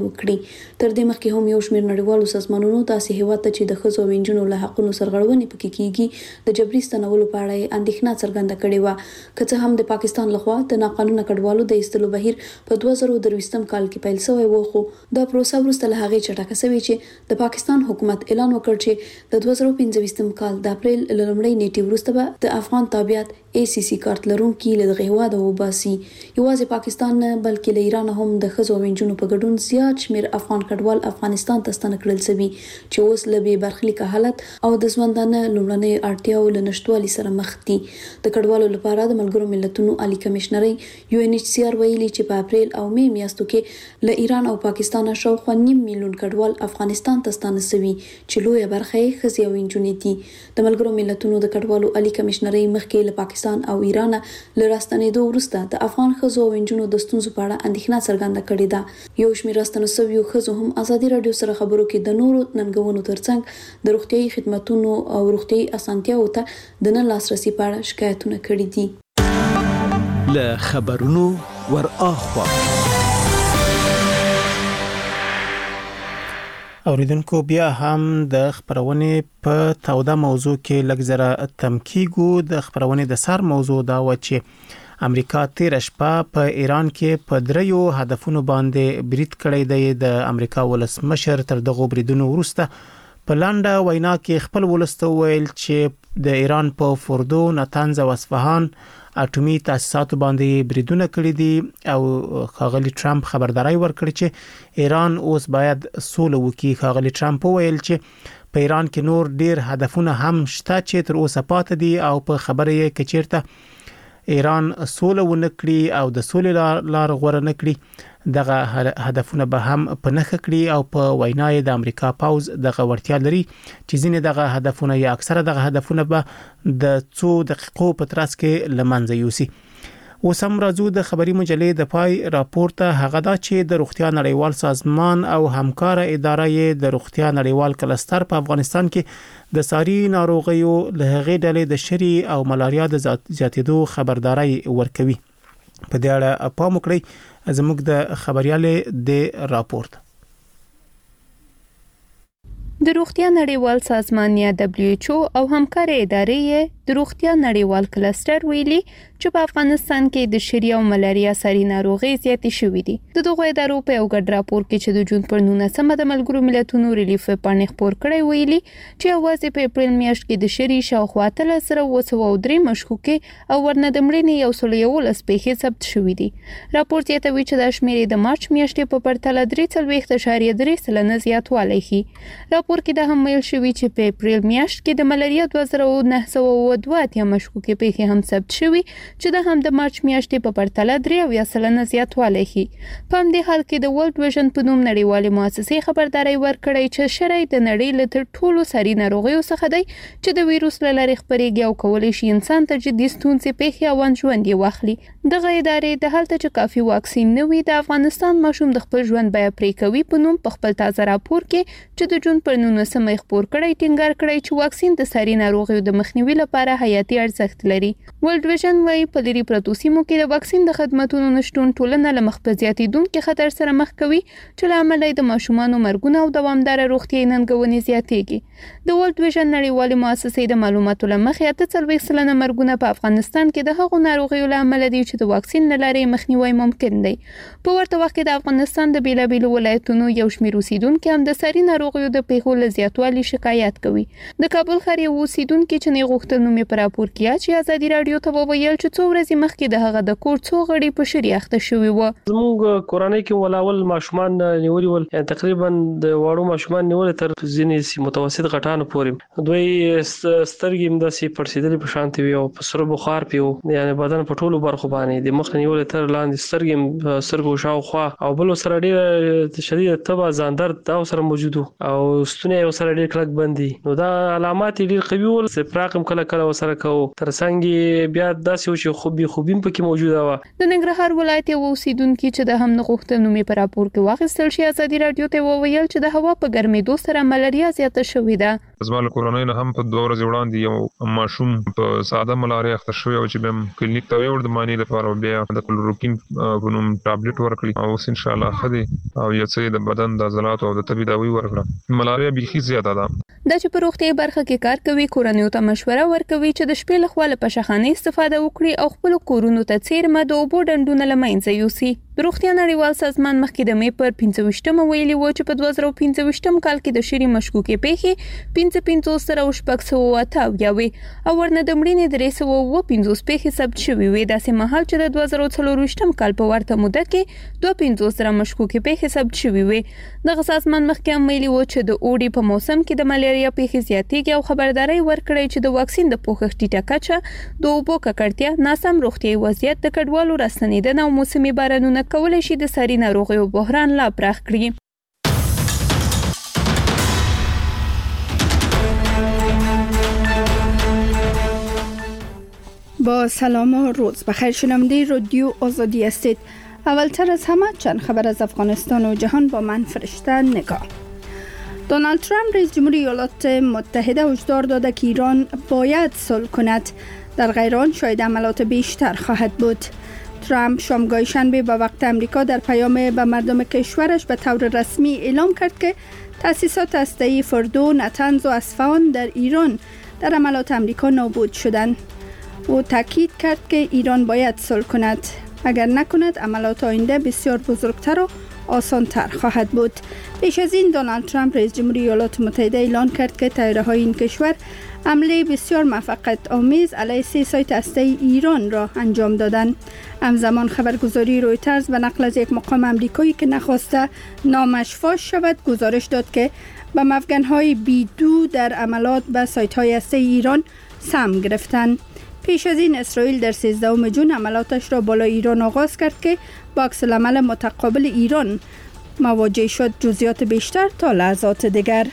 تر دې مخکې هم یو شمېر نړیوالو سازمانونو داسې هیواد ته چې د ښځو او نجونو له حقونو سرغړونې پکې کیږي د جبري ستنولو په اړه اندېښنه څرګنده کړې و. که څه هم د پاکستان لخوا د ناقانونه کډوالو د ایستلو بهیر په دوه زره درویشتم کال کې پیل شوی و، خو دا پروسه وروسته له هغې چټکه شوې چې د پاکستان حکومت اعلان وکړ چې د دوه زره پنځه کال د اپریل له لومړۍ نیټې وروسته به د افغان تابعیت ای سی سی کارت لرونکي له دغه هیواده وباسي. یوازې پاکستان نه بلکې له ایران هم د ښځو او نجونو په ګډون زیات شمېر افغان کډوال افغانستان ته ستانه کړل شوي چې اوس له بې برخلیکه حالت او د ژوندانه لومړنۍ اړتیاو له نشټوالي سره مخ دي. د کډوالو لپاره د ملګرو ملتونو عالی کمشنري یو ان ایچ سی آر ویلي چې په اپریل او می میاشتو کې له ایران او پاکستان شاوخوا نیم میلیون کډوال افغانستان ته ستانه شوي چې لویه برخه یې ښځې او نجونې دي. د ملګرو ملتونو د کډوالو عالی کمشنري مخکې له پاکستان او ایران له راستنېدو وروسته د افغان ښځو او نجونو د ستونزو په اړه اندېښنه څرګنده کړې ده. یو شمېر راستنه شویو ښځو هم ازادي راډیو سره خبرو کې د نورو ننګونو ترڅنګ د روغتیايي خدماتو او روغتیايي اسانتیاوو ته د نه لاسرسي په اړه شکایتونه کړي دي. له خبرونو ور اخوا اوریدونکو بیا هم د خبرونې په توده موضوع کې لږ زره تمکیګو. د خبرونې د سر موضوع دا و چې امریکا تیر شپه په ایران کې په دریو هدفونو باندې برید کړی دی. د امریکا ولسمشر تر دغه بریدونو وروسته په لنډه وینا کې خپل ولسته ویل چې د ایران په فوردو، نتنز او اصفهان اټومي تاسیساتو باندې بریدونه کړی دي او ښاغلي ټرمپ خبرداري ورکړه چې ایران اوس باید سوله وکړي. ښاغلي ټرمپ ویل چې په ایران کې نور ډیر هدفونه هم شته چې تر اوسه پاتې دي او په خبره یې کې چیرته ایران سوله ونکړي او د سولې لار غوړه نکړي دغه هدفونه به هم په نخښه کړي او په وینا یې د امریکا پاوز دغه ورتیا لري چې ځینې دغه هدفونه یا اکثره دغه هدفونه به د څو دقیقو په ترڅ کې لمنځه یوسي. اوس هم راځو د خبري مجلې د پای راپورته. هغه دا چې د روغتیا نړیوال سازمان او همکار اداره یې د روغتیا نړیوال کلستر په افغانستان کې د ساري ناروغیو له هغې ډلې د شری او ملاریا د زیاتېدو خبرداري ورکوي. په دې اړه پام وکړئ. زموږ د خبريالې د راپورت د روغتیا نړیوال سازمان یا دبليو ایچ او او همکار ادارې د روغتیا نړیوال کلستر ویلي چې په افغانستان کې د شری او ملاریا ساري ناروغي زیاتې شوې دي. د دغه ادارو په یو ګډ راپور کې چې د جون پر نولسمه د ملګرو ملتونو ریلیف پاڼې خپور کړی ویلي چې اوازې په اپریل میاشت کې د شری شاوخوا اتلس زره اوه سوه او درې مشکوکې او ورنه د مړینې یو سل یولس پیښې ثبت شوې دي. راپور زیاتوي چې د شمیرې د مارچ میاشتې په پرتله درې څلوېښت اعشاریه درې سلنه زیاتوالی ښيي. راپور کې دا هم ویل شوی چې په اپریل میاشت کې د ملاریا دوه زره نهه سوه اووه دوه اتیا مشکوکې پیښې هم ثبت شوي چې دا هم د مارچ میاشتې په پرتله درې اویا سلنه زیاتوالی ښيي. په همدې حال کې د ورلد ویژن په نوم نړیوالې مؤسسې خبرداری ورکړی چې شری د نړۍ له تر ټولو ساري ناروغیو څخه دی چې د ویروس له لارې خپرېږي او کولی شي انسان ته جدي ستونزې پیښې او ژوند یې واخلي. دغه ادارې د هلته چې کافي واکسین نه وي د افغانستان ماشوم د خپل ژوند بیه پرې کوي په نوم په خپل تازه راپور کې چې د جون پر نولسمه خپور کړی ټینګار کړی چې واکسین د ساري ناروغیو د مخنیوي لپاره حیاتي ارزښت لري. ورلد ویژن وايي په لري پرتو سیمو کې د واکسین د خدماتو نشټون ټولنه له مخ په زیاتېدونکو خطر سره مخ کوي چې له امله د ماشومانو مرګونه او دوامداره روغتیايي ننګونې زیاتېږي. د ورلد ویژن نړیوالې مؤسسې د معلوماتو له مخې اته څلوېښت سلنه مرګونه په افغانستان کې د هغو ناروغیو له امله دي چې د واکسین له لارې مخنیوي ممکن دی. په ورته وخت کې د افغانستان د بیلابیلو ولایتونو یو شمېر اوسیدونکو هم د ساري ناروغیو د پیښو له زیاتوالي شکایت کوي. د کابل ښار یو اوسیدونکو چې نه غوښتل نوم یې په راپور کې چې ازادي راډیو ته وویل چې څو ورځې مخکې د هغه د کور څو غړي په شری اخته شوي وو. زموږ کورنۍ کې ولاول ماشومان نیولي ول، تقریبا د وړو ماشومان نیول تر ځینې متوسط غټانو پورې. دوی سترګې هم داسې پړسېدلې په شان وي او په سره بخار پیو، یعنی بدن په ټولو برخو باندې د مخ نیول تر لاندې سترګې هم سترګو شاوخوا او بل سره ډېر شدید تبه ځان درد دا سره موجود او ستونی یو سره ډېر کلک بندي. نو دا علامات ډېر قوي ول، سپراقم کله کله وسره کوو ترڅنګ بیا داسې و چې خوبي خوبیم پکې موجوده و. د ننګرهار ولایت یو اوسیدونکو چې د هم نه غوښتل نوم یې په راپور کې واخیستل شي ازادي راډیو ته وویل چې د هوا په ګرمېدو سره ملاریا زیاته شوې ده. زموږ کورونی نه هم په دوه ورځې وړاندې یو ماشوم په ساده ملاریا اخته شوی او چې بهم کلینیک ته وړ د مانی لپاره بیا د کلوروکین په نوم ټابلیټ ورکړي او ان شاء الله خدي او یو څه د بدن د عضلات او د طبي داوی ورکړه. ملاریا بيخي زیاته ده. د چې په روغتي برخه کې کار کوي کورنیو ته مشوره ورکوي چې د شپې لخوا له پښخانه استفاده وکړي او خپل کورونو ته څیرمه د اوبو ډنډونه لمنځه یوسي. روغتیا نړیوال سازمان مخکې د مې پر پنځه ویشتمه ویلي و چې په دوه زره پنځه ویشتم کال کې د شری مشکوکې پیښې پنځه پنځوس سره او شپږ سوه اته اویا او ورنه د مړینې درې سوه اووه پنځوس پیښې ثبت شوې وې. داسې مهال چې د دوه زره څلور ویشتم کال په ورته موده کې دوه پنځوس سره مشکوکې پیښې ثبت شوې وې. دغه سازمان مخکې هم ویلي و چې د اوړي په موسم کې د ملاریا پیښې زیاتېږي او خبرداري ورکړې چې د واکسین د پوښښ ټیټه کچه د اوبو ککړتیا ناسم روغتیايي وضعیت د کډوالو راستنیدنه او موسمي بارانونه کولای شي د ساري ناروغیو بحران لا پراخ کړي. با سلام و روز بخیر. شنونده رادیو آزادی هستید. اولتر از همه چند خبر از افغانستان و جهان با من فرشته نگاه. دونالد ترامپ رئیس جمهوری ایالات متحده هشدار داده که ایران باید صلح کند. در غیر آن شاید عملات بیشتر خواهد بود. ترامپ شامگاه شنبه به وقت امریکا در پیام به مردم کشورش به طور رسمی اعلام کرد که تأسیسات هسته‌ای فردو، نتنز و اصفهان در ایران در عملات امریکا نابود شدند. او تاکید کرد که ایران باید صلح کند. اگر نکند عملات آینده بسیار بزرگتر و آسانتر خواهد بود. پیش از این دونالد ترامپ رئیس جمهوری ایالات متحده اعلان کرد که طیاره‌های این کشور حمله بسیار موفقیت آمیز علیه سه سایت هسته‌ای ایران را انجام دادند. همزمان خبرگزاری رویترز به نقل از یک مقام آمریکایی که نخواسته نامش فاش شود گزارش داد که بم افغان‌های بی دو در عملات به سایت‌های هسته‌ای ایران سهم گرفتند. پیش از این اسرائیل در سیزدهم جون عملاتش را بالای ایران آغاز کرد که با عکس‌العمل متقابل ایران مواجه شد. جزئیات بیشتر تا لحظات دیگر.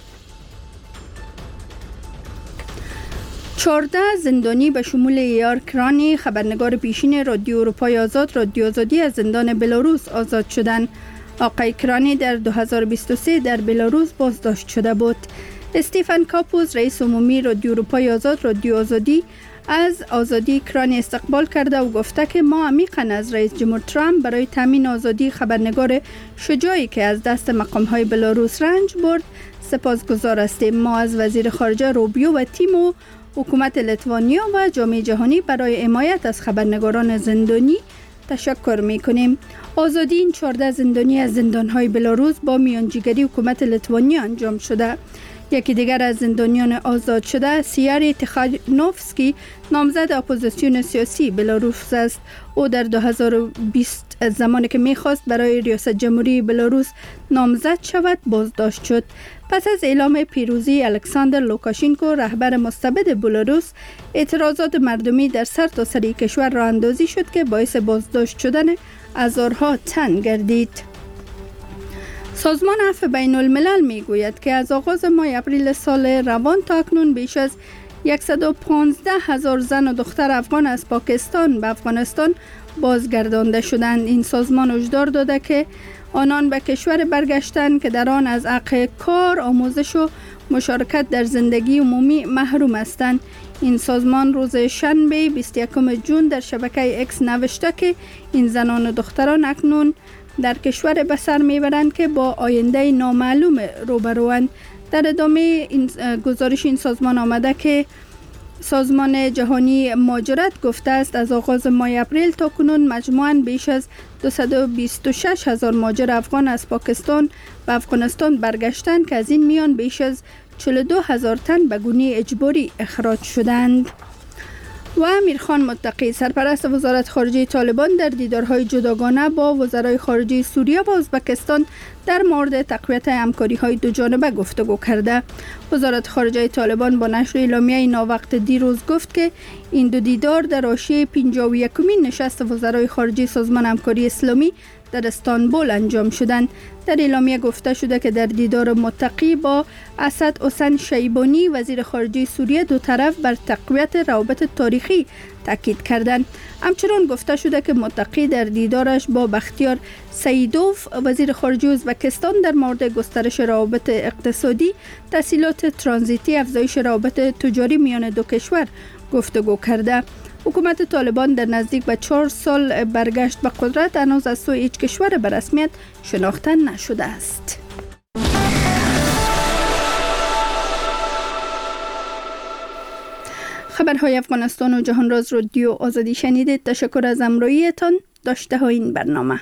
چهارده زندانی به شمول ایار کرانی خبرنگار پیشین رادیو اروپای آزاد رادیو آزادی از زندان بلاروس آزاد شدند. آقای کرانی در دو هزار و بیست و سه در بلاروس بازداشت شده بود. استیفن کاپوس رئیس عمومی رادیو اروپای آزاد رادیو آزادی از آزادی کرانی استقبال کرده و گفته که ما عمیقاً از رئیس جمهور ترامپ برای تامین آزادی خبرنگار شجاعی که از دست مقام‌های بلاروس رنج برد سپاسگزار هستیم. ما از وزیر خارجه روبیو و تیم و حکومت لیتوانیا و جامعه جهانی برای حمایت از خبرنگاران زندانی تشکر می‌کنیم. آزادی این چهارده زندانی از زندان‌های بلاروس با میانجیگری حکومت لیتوانیا انجام شده. یکی دیگر از زندانیان آزاد شده سیاری تیخانوفسکی نامزد اپوزیسیون سیاسی بلاروس است. او در دو هزار و بیست زمانی که میخواست برای ریاست جمهوری بلاروس نامزد شود بازداشت شد. پس از اعلام پیروزی الکساندر لوکاشینکو رهبر مستبد بلاروس اعتراضات مردمی در سرتاسر کشور راه اندازی شد که باعث بازداشت شدن هزارها تن گردید. سازمان عفو بین الملل می گوید که از آغاز ماه اپریل سال روان تا اکنون بیش از صد و پانزده هزار زن و دختر افغان از پاکستان به افغانستان بازگردانده شدند. این سازمان هشدار داده که آنان به کشور برگشتند که در آن از حق کار، آموزش و مشارکت در زندگی عمومی محروم هستند. این سازمان روز شنبه بیست و یکم جون در شبکه اکس نوشته که این زنان و دختران اکنون در کشور به سر میبرند که با آینده نامعلوم روبروند. در ادامه این گزارش این سازمان آمده که سازمان جهانی مهاجرت گفته است از آغاز ماه اپریل تا کنون مجموعاً بیش از دویست و بیست و شش هزار مهاجر افغان از پاکستان به افغانستان برگشتند که از این میان بیش از چهل و دو هزار تن به گونه اجباری اخراج شدند. و امیرخان متقی سرپرست وزارت خارجه طالبان در دیدارهای جداگانه با وزرای خارجه سوریه و ازبکستان در مورد تقویت همکاری‌های دو جانبه گفتگو کرده. وزارت خارجه طالبان با نشر اعلامیه ناوقت دیروز گفت که این دو دیدار در حاشیه پنجاه و یکمین نشست وزرای خارجه سازمان همکاری اسلامی در استانبول انجام شدند. در اعلامیه گفته شده که در دیدار متقی با اسد حسین شیبانی وزیر خارجه سوریه دو طرف بر تقویت روابط تاریخی تاکید کردند. همچنین گفته شده که متقی در دیدارش با بختیار سیدوف وزیر خارجه ازبکستان در مورد گسترش روابط اقتصادی، تسهیلات ترانزیتی، افزایش روابط تجاری میان دو کشور گفتگو کرده. حکومت طالبان در نزدیک به چهار سال برگشت به قدرت هنوز از سوی هیچ کشور به رسمیت شناخته نشده است. خبرهای افغانستان و جهان راز رادیو آزادی شنیدید. تشکر از همراهیتان. داشته های این برنامه.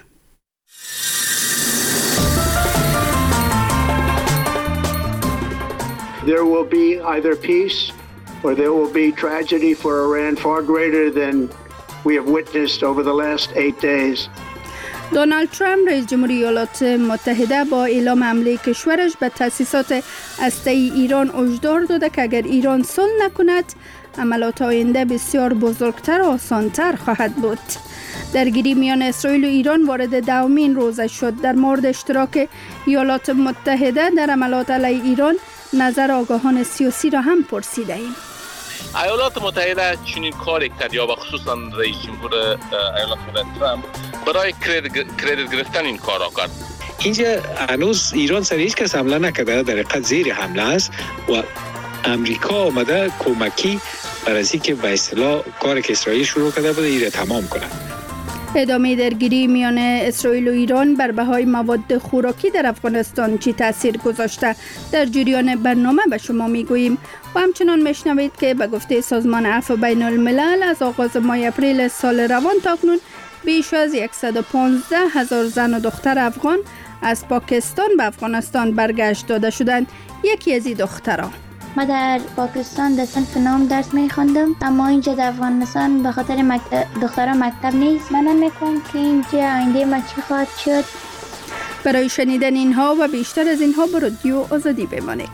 There will be either peace or there will be tragedy for Iran far greater than we have witnessed over the last eight days. دونالد ترامپ رئیس جمهوری ایالات متحده با اعلام حمله کشورش به تأسیسات هسته‌ای ایران هشدار داده که اگر ایران صلح نکند عملیات آینده بسیار بزرگتر و آسانتر خواهد بود. درگیری میان اسرائیل و ایران وارد دومین روز شد. در مورد اشتراک ایالات متحده در عملیات علیه ایران نظر آگاهان سیاسی را هم پرسیده ایم. ایالات متحده چنین کاری کرد یا خصوصا رئیس جمهور ایالات متحده ترامپ برای کردیت گرفتن این کار را کرد. اینجا هنوز ایران سر هیچ کس حمله نکرده، در حقیقت زیر حمله است و امریکا آمده کمکی برای از اینکه به اصطلاح کاری که اسرائیل شروع کرده بوده این را تمام کنه. ادامه درگیری میان اسرائیل و ایران بر بهای مواد خوراکی در افغانستان چی تاثیر گذاشته؟ در جریان برنامه به شما میگوییم و همچنان میشنوید که به گفته سازمان عفو بین الملل از آغاز ماه اپریل سال روان تا اکنون بیش از صد و پانزده هزار زن و دختر افغان از پاکستان به افغانستان برگشت داده شدند. یکی از این دخترها: ما در پاکستان در صنف نام درس میخوندم، اما اینجا در افغانستان به خاطر مکتب دخترها مکتب نیست. من نمی‌کنم که اینجا آینده ما چی خواهد شد. برای شنیدن اینها و بیشتر از اینها به رادیو آزادی بمانید.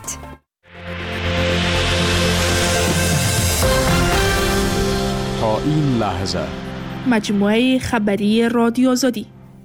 تا این لحظه مجموعه خبری رادیو آزادی.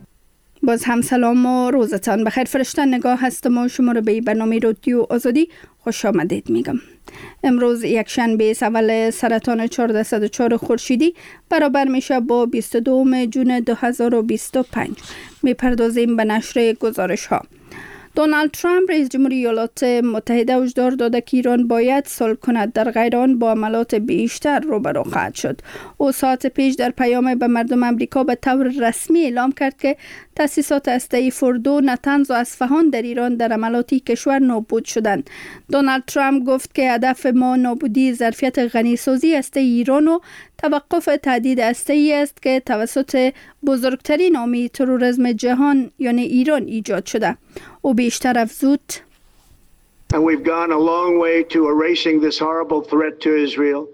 باز هم سلام و روزتان بخیر. فرشتن نگاه هستم و شما رو به برنامه رادیو آزادی خوش آمدید میگم. امروز یک شنبه اول سرطان چهارصد و چهار خورشیدی برابر میشه با بیست و دو جون دو هزار و بیست و پنج. میپردازیم به نشر گزارش ها. دونالد ترامپ رئیس جمهوری ایالات متحده هشدار داده که ایران باید صلح کند، در غیر آن با عملیات بیشتر روبرو خواهد شد. او ساعت پیش در پیام به مردم آمریکا به طور رسمی اعلام کرد که تأسیسات هسته‌ای فردو، نتنز و اصفهان در ایران در عملیات کشور نابود شدند. دونالد ترامپ گفت که هدف ما نابودی ظرفیت غنیسازی هسته‌ای ایران و توقف تهدید هسته‌ای است که توسط بزرگترین حامی تروریسم جهان یعنی ایران ایجاد شده. او بیشتر افزود: And we've gone a long way to erasing this horrible threat to Israel.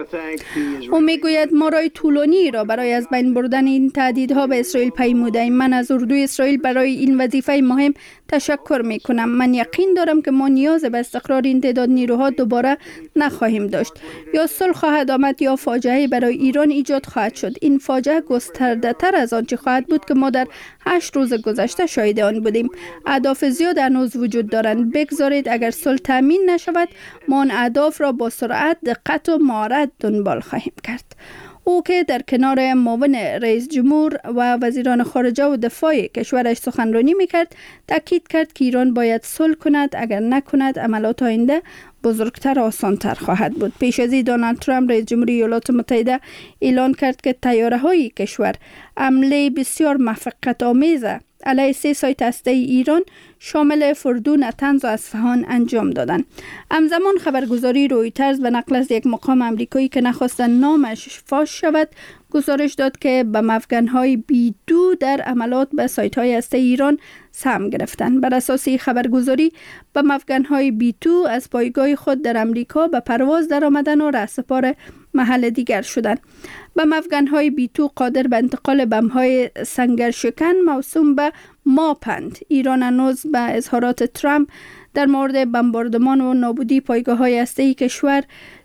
او میگوید ما راه طولانی را برای از بین بردن این تهدیدها به اسرائیل پیموده ایم. من از اردوی اسرائیل برای این وظیفه مهم تشکر می کنم. من یقین دارم که ما نیاز به استقرار این تعداد نیروها دوباره نخواهیم داشت. یا صلح خواهد آمد یا فاجعه برای ایران ایجاد خواهد شد. این فاجعه گسترده تر از آنچه خواهد بود که ما در هشت روز گذشته شاهد آن بودیم. اهداف زیاد هنوز وجود دارند. بگذارید اگر صلح تامین نشود ما آن اهداف را با سرعت، دقت و مهارت دنبال خواهیم کرد. او که در کنار معاون رئیس جمهور و وزیران خارجه و دفاع کشورش سخنرانی میکرد، تاکید کرد که ایران باید صلح کند، اگر نکند عملیات آینده بزرگتر و آسانتر خواهد بود. پیش از این دونالد ترامپ رئیس جمهوری ایالات متحده اعلان کرد که طیاره‌های کشور حمله بسیار موفقیت آمیز علیه سه سایت هسته‌ای ایران شامل فردو، نتنز و اصفهان انجام دادند. همزمان خبرگزاری رویترز به نقل از یک مقام آمریکایی که نخواست نامش فاش شود گزارش داد که به افغان‌های بی دو در عملیات به سایت‌های هسته‌ای ایران سهم گرفتند. بر اساس خبرگزاری به افغان‌های بی دو از پایگاه خود در امریکا به پرواز درآمدند و رهسپار محل دیگر شدند. به افغان‌های بی دو قادر به انتقال بمب‌های سنگرشکن موسوم به ماپند. ایران هنوز به اظهارات ترامپ در مورد بمباردمان و نابودی پایگاه‌های هسته‌ای کشور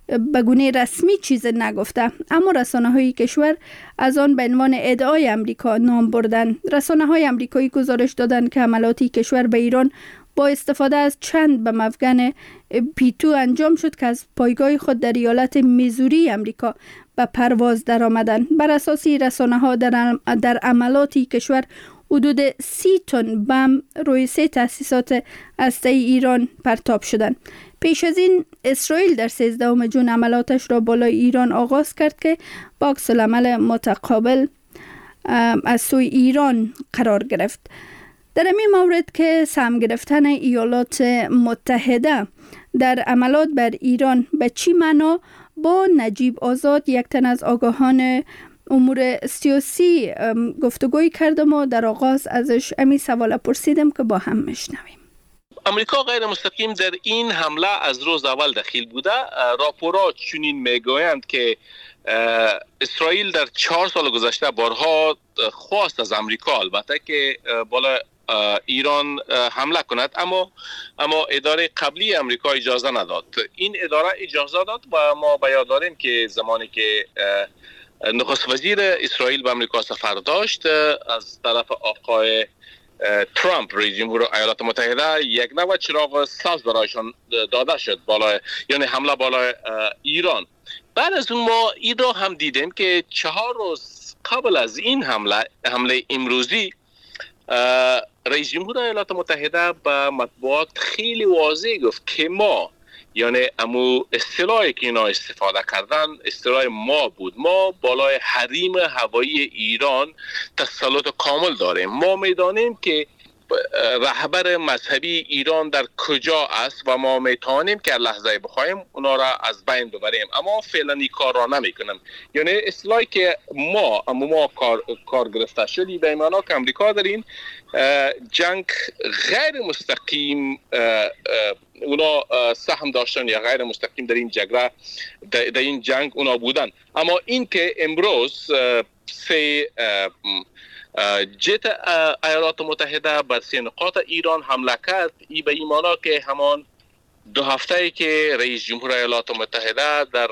به گونه رسمی چیز نگفته، اما رسانه‌های کشور از آن به عنوان ادعای امریکا نام بردن. رسانه‌های آمریکایی گزارش دادند که حملاتی کشور به ایران با استفاده از چند بم افغان پی دو انجام شد که از پایگاه خود در ایالت میزوری امریکا به پرواز درآمدند. بر اساس رسانه‌ها در در عملاتی کشور حدود سی تن بم روی سه تأسیسات هسته‌ای ایران پرتاب شدند. پیش از این اسرائیل در سیزدهم ژوئن عملاتش را بالای ایران آغاز کرد که با عکس‌العمل متقابل از سوی ایران قرار گرفت. در این مورد که سهم گرفتن ایالات متحده در عملات بر ایران به چی معنا، با نجیب آزاد، یک تن از آگاهان امور سیاسی، گفتگوی کردم و در آغاز ازش امی سوال پرسیدم که با هم میشنویم. امریکا غیر مستقیم در این حمله از روز اول دخیل بوده. راپورها چنین میگویند که اسرائیل در چهار سال گذشته بارها خواست از امریکا البته که بالا ایران حمله کند، اما اما اداره قبلی امریکا اجازه نداد. این اداره اجازه داد و ما به یاد داریم که زمانی که نخست وزیر اسرائیل به امریکا سفر داشت از طرف آقای ترامپ رئیس جمهور ایالات متحده یک نوع چراغ سبز برایشان داده شد بالای، یعنی حمله بالای ایران. بعد از اون ما این را هم دیدیم که چهار روز قبل از این حمله حمله امروزی رئیس جمهور ایالات متحده به مطبوعات خیلی واضح گفت که ما، یعنی امو اصطلاحی که اینا استفاده کردن اصطلاح ما بود، ما بالای حریم هوایی ایران تسلط کامل داریم. ما میدانیم که رهبر مذهبی ایران در کجا است و ما میتونیم که لحظه بخوایم اونا را از بین ببریم، اما فعلا این کار را نمیکنیم. یعنی اصطلاحی که ما اما ما کار, کار گرفته شدی به معنا که امریکا در این جنگ غیر مستقیم اونا سهم داشتن یا غیر مستقیم در این جنگ در این جنگ اونا بودن. اما این که امروز سه جت ایالات متحده بر سه نقاط ایران حمله کرد، ای به این معنا که همان دو هفته که رئیس جمهور ایالات متحده در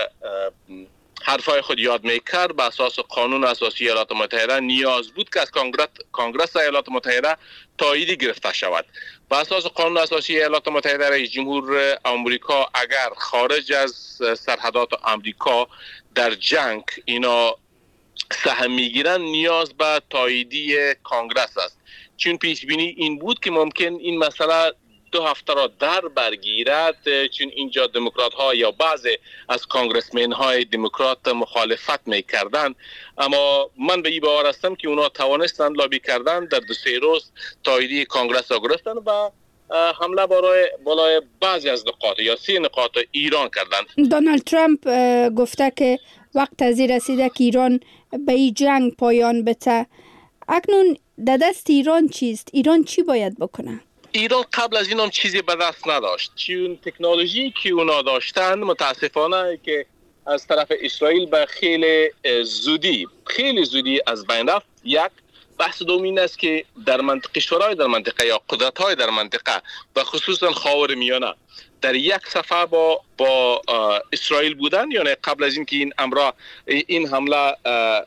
حرفای خود یاد میکرد به اساس قانون اساسی ایالات متحده نیاز بود که از کانگرس کانگرس ایالات متحده تاییدی گرفته شود. به اساس قانون اساسی ایالات متحده رئیس جمهور آمریکا اگر خارج از سرحدات آمریکا در جنگ اینا سهم میگیرن نیاز به تاییدی کانگرس است. چون پیش بینی این بود که ممکن این مسئله دو هفته را در برگیرد، چون اینجا دموکرات ها یا بعضی از کانگرسمن های دموکرات مخالفت میکردن، اما من به این باور هستم که اونا توانستن لابی کردن در دو سه روز تاییدی کانگرس را گرفتن و حمله برای بالای بعضی از نقاط یا سه نقاط ایران کردن. دونالد ترامپ گفته که وقت از این رسیده که ایران به این جنگ پایان بده. اکنون در دست ایران چیست؟ ایران چی باید بکنه؟ ایران قبل از این هم چیزی به دست نداشت. چون تکنولوژی که اونا داشتن متاسفانه که از طرف اسرائیل به خیلی زودی خیلی زودی از بین رفت. یک بحث دومین است که در منطقه کشورهای در منطقه یا قدرت‌های در منطقه و خصوصا خاورمیانه در یک صفحه با با اسرائیل بودن، یعنی قبل از اینکه این امر این حمله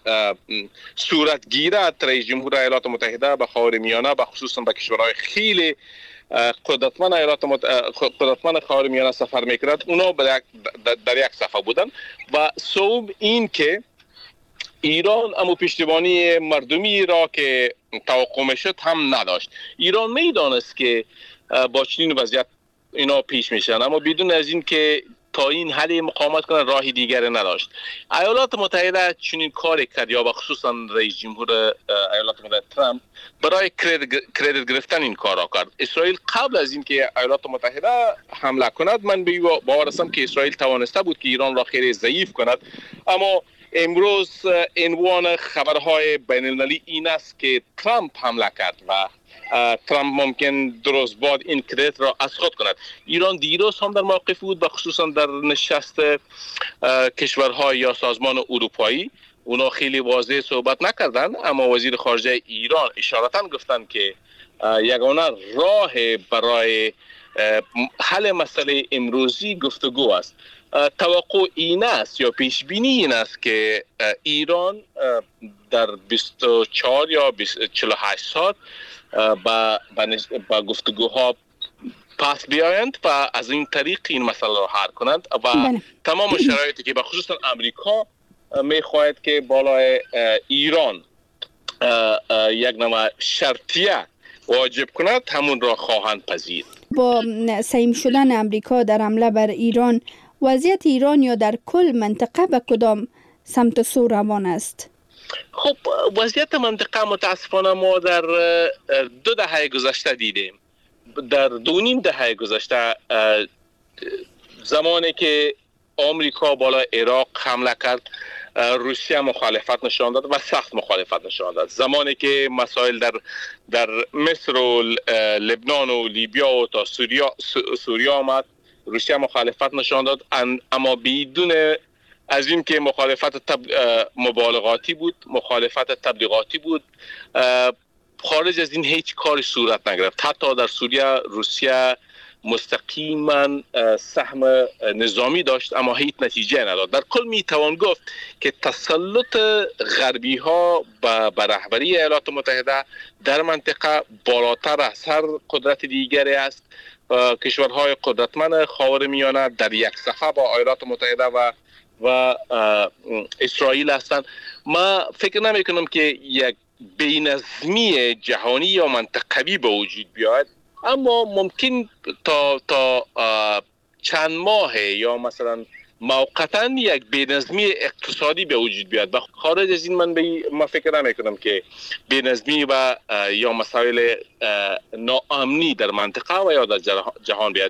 صورت گیرد رئیس جمهور ایالات متحده به خاورمیانه و خصوصا به کشورهای خیلی قدرتمند ایالات قدرتمند خاورمیانه سفر میکرد، اونا در, در یک صفحه بودن. و سوم این که ایران امو پشتیبانی مردمی را که توقع میشد هم نداشت. ایران میدانست که با چنین وضعیت اینا پیش میشن، اما بدون از این که تا این حد مقاومت کنه راه دیگری نداشت. ایالات متحده چنین کاری کرد، یا خصوصا رئیس جمهور ایالات متحده ترامپ برای کردیت گرفتن این کارا کرد. اسرائیل قبل از اینکه ایالات متحده حمله کند من به باور هستم که اسرائیل توانسته بود که ایران را خیلی ضعیف کند، اما امروز عنوان خبرهای بین المللی این است که ترامپ حمله کرد و ترامپ ممکن درست بعد این کردیت را از خود کند. ایران دیروز هم در موقف بود و خصوصا در نشست کشورهای یا سازمان اروپایی اونا خیلی واضح صحبت نکردن، اما وزیر خارجه ایران اشارتا گفتن که یگانه راه برای حل مسئله امروزی گفتگو است. توقع این است یا پیش بینی این است که ایران در بیست و چهار یا چهل و هشت ساعت با با گفتگوها پس بیایند و از این طریق این مسئله را حل کنند و بله. تمام شرایطی که بخصوص امریکا میخواهد که بالای ایران یک نوع شرطیه واجب کند همون را خواهند پذیر. با سهیم شدن امریکا در حمله بر ایران، وضعیت ایران یا در کل منطقه به کدام سمت سو روان است؟ خب وضعیت منطقه متاسفانه ما در دو دهه گذشته دیدیم. در دو نیم دهه گذشته زمانی که آمریکا بالای عراق حمله کرد، روسیه مخالفت نشان داد و سخت مخالفت نشان داد. زمانی که مسائل در در مصر و لبنان و لیبیا و تا سوریا سوریا آمد، روسیه مخالفت نشان داد، اما بدون از این که مخالفت تب... مبالغاتی بود، مخالفت تبلیغاتی بود، خارج از این هیچ کاری صورت نگرفت. حتی در سوریه روسیه مستقیما سهم نظامی داشت اما هیچ نتیجه نداد. در کل می توان گفت که تسلط غربی ها به رهبری ایالات متحده در منطقه بالاتر از هر قدرت دیگری است. کشورهای قدرتمند خاورمیانه در یک صفحه با ایالات متحده و و اسرائیل هستند. ما فکر نمی کنم که یک بی‌نظمی جهانی یا منطقوی به وجود بیاید، اما ممکن تا تا چند ماه یا مثلا موقتا یک بی‌نظمی اقتصادی به وجود بیاد. و خارج از این من به ما فکر نمی کنم که بی‌نظمی و یا مسائل ناامنی در منطقه و یا در جهان بیاد.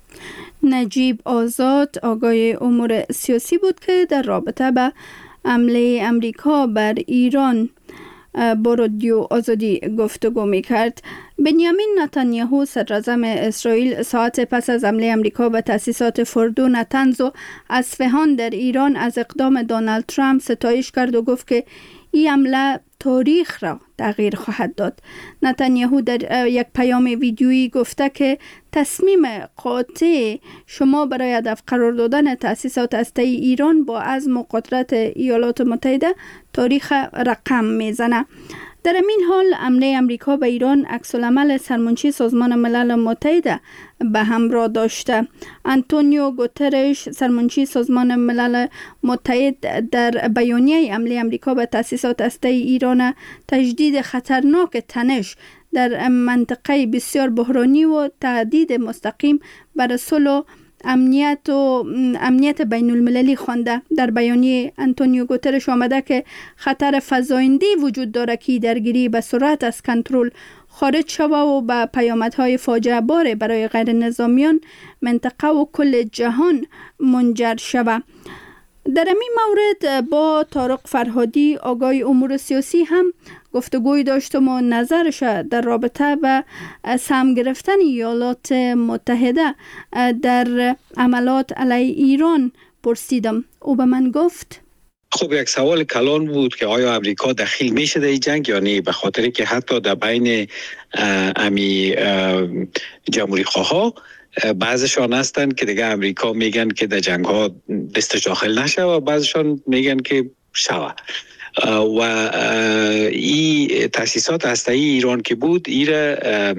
نجیب آزاد آگاه امور سیاسی بود که در رابطه به حمله امریکا بر ایران با رادیو آزادی گفتگو می‌کرد. بنیامین نتانیاهو صدراعظم اسرائیل ساعت پس از حمله امریکا به تأسیسات فردو، نتنز و اصفهان در ایران از اقدام دونالد ترامپ ستایش کرد و گفت که این حمله تاریخ را تغییر خواهد داد. نتانیاهو در یک پیام ویدیویی گفته که تصمیم قاطع شما برای هدف قرار دادن تأسیسات هسته‌ای ایران با عزم و قدرت ایالات متحده تاریخ رقم میزنه. در این حال حمله امریکا به ایران عکس‌العمل سرمنشی سازمان ملل متحد به همراه داشته. آنتونیو گوترش سرمنشی سازمان ملل متحد در بیانیه حمله امریکا به تأسیسات هسته‌ای ایران تجدید خطرناک تنش در منطقه بسیار بحرانی و تهدید مستقیم بر صلح و امنیت و امنیت بین المللی خوانده. در بیانیه آنتونیو گوترش آمده که خطر فزاینده وجود داره که درگیری به سرعت از کنترل خارج شوه و به پیامدهای فاجعه بار برای غیر نظامیان، منطقه و کل جهان منجر شوه. در این مورد با طارق فرهادی آگاه امور سیاسی هم گفتگوی داشتم و نظرش در رابطه با سهم گرفتن ایالات متحده در حملات علیه ایران پرسیدم. او به من گفت خب یک سوال کلان بود که آیا امریکا دخیل میشه در این جنگ یا نه، به خاطر که حتی در بین امی جمهوری خواه بعضشان هستند که دیگه امریکا میگن که در جنگ ها دست داخل نشه و بعضشان میگن که شوه. و این تاسیسات هسته‌ای ایران که بود، ایره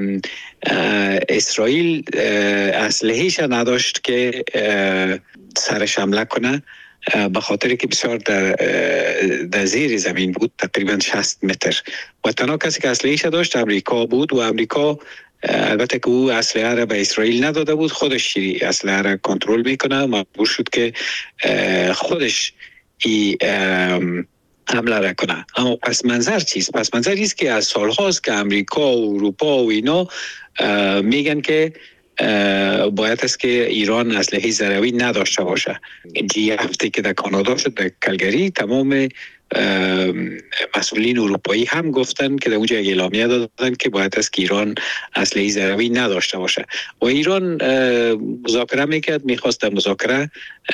اسرائیل اسلحه‌ایش نداشت که سرش حمله کنه، به خاطر که بسیار در در زیر زمین بود، تقریبا شصت متر، و تنها کسی که اسلحه‌ایش داشت امریکا بود. و امریکا البته که او اسلحه را به اسرائیل نداده بود، خودش اسلحه را کنترل میکنه، مجبور شد که خودش ای حمله را کنه. اما پس منظر چیست؟ پس منظر ایست که از سال هاست که امریکا و اروپا و اینا میگن که باید است که ایران اسلحه ضروری نداشته باشه. جی هفته که در کانادا شد، در کلگری، تمام مسئولین اروپایی هم گفتن که در اونجا اعلامیه دادن که باید است که ایران اسلحه ضروری نداشته باشه. و ایران مذاکره میکرد، میخواست در مذاکره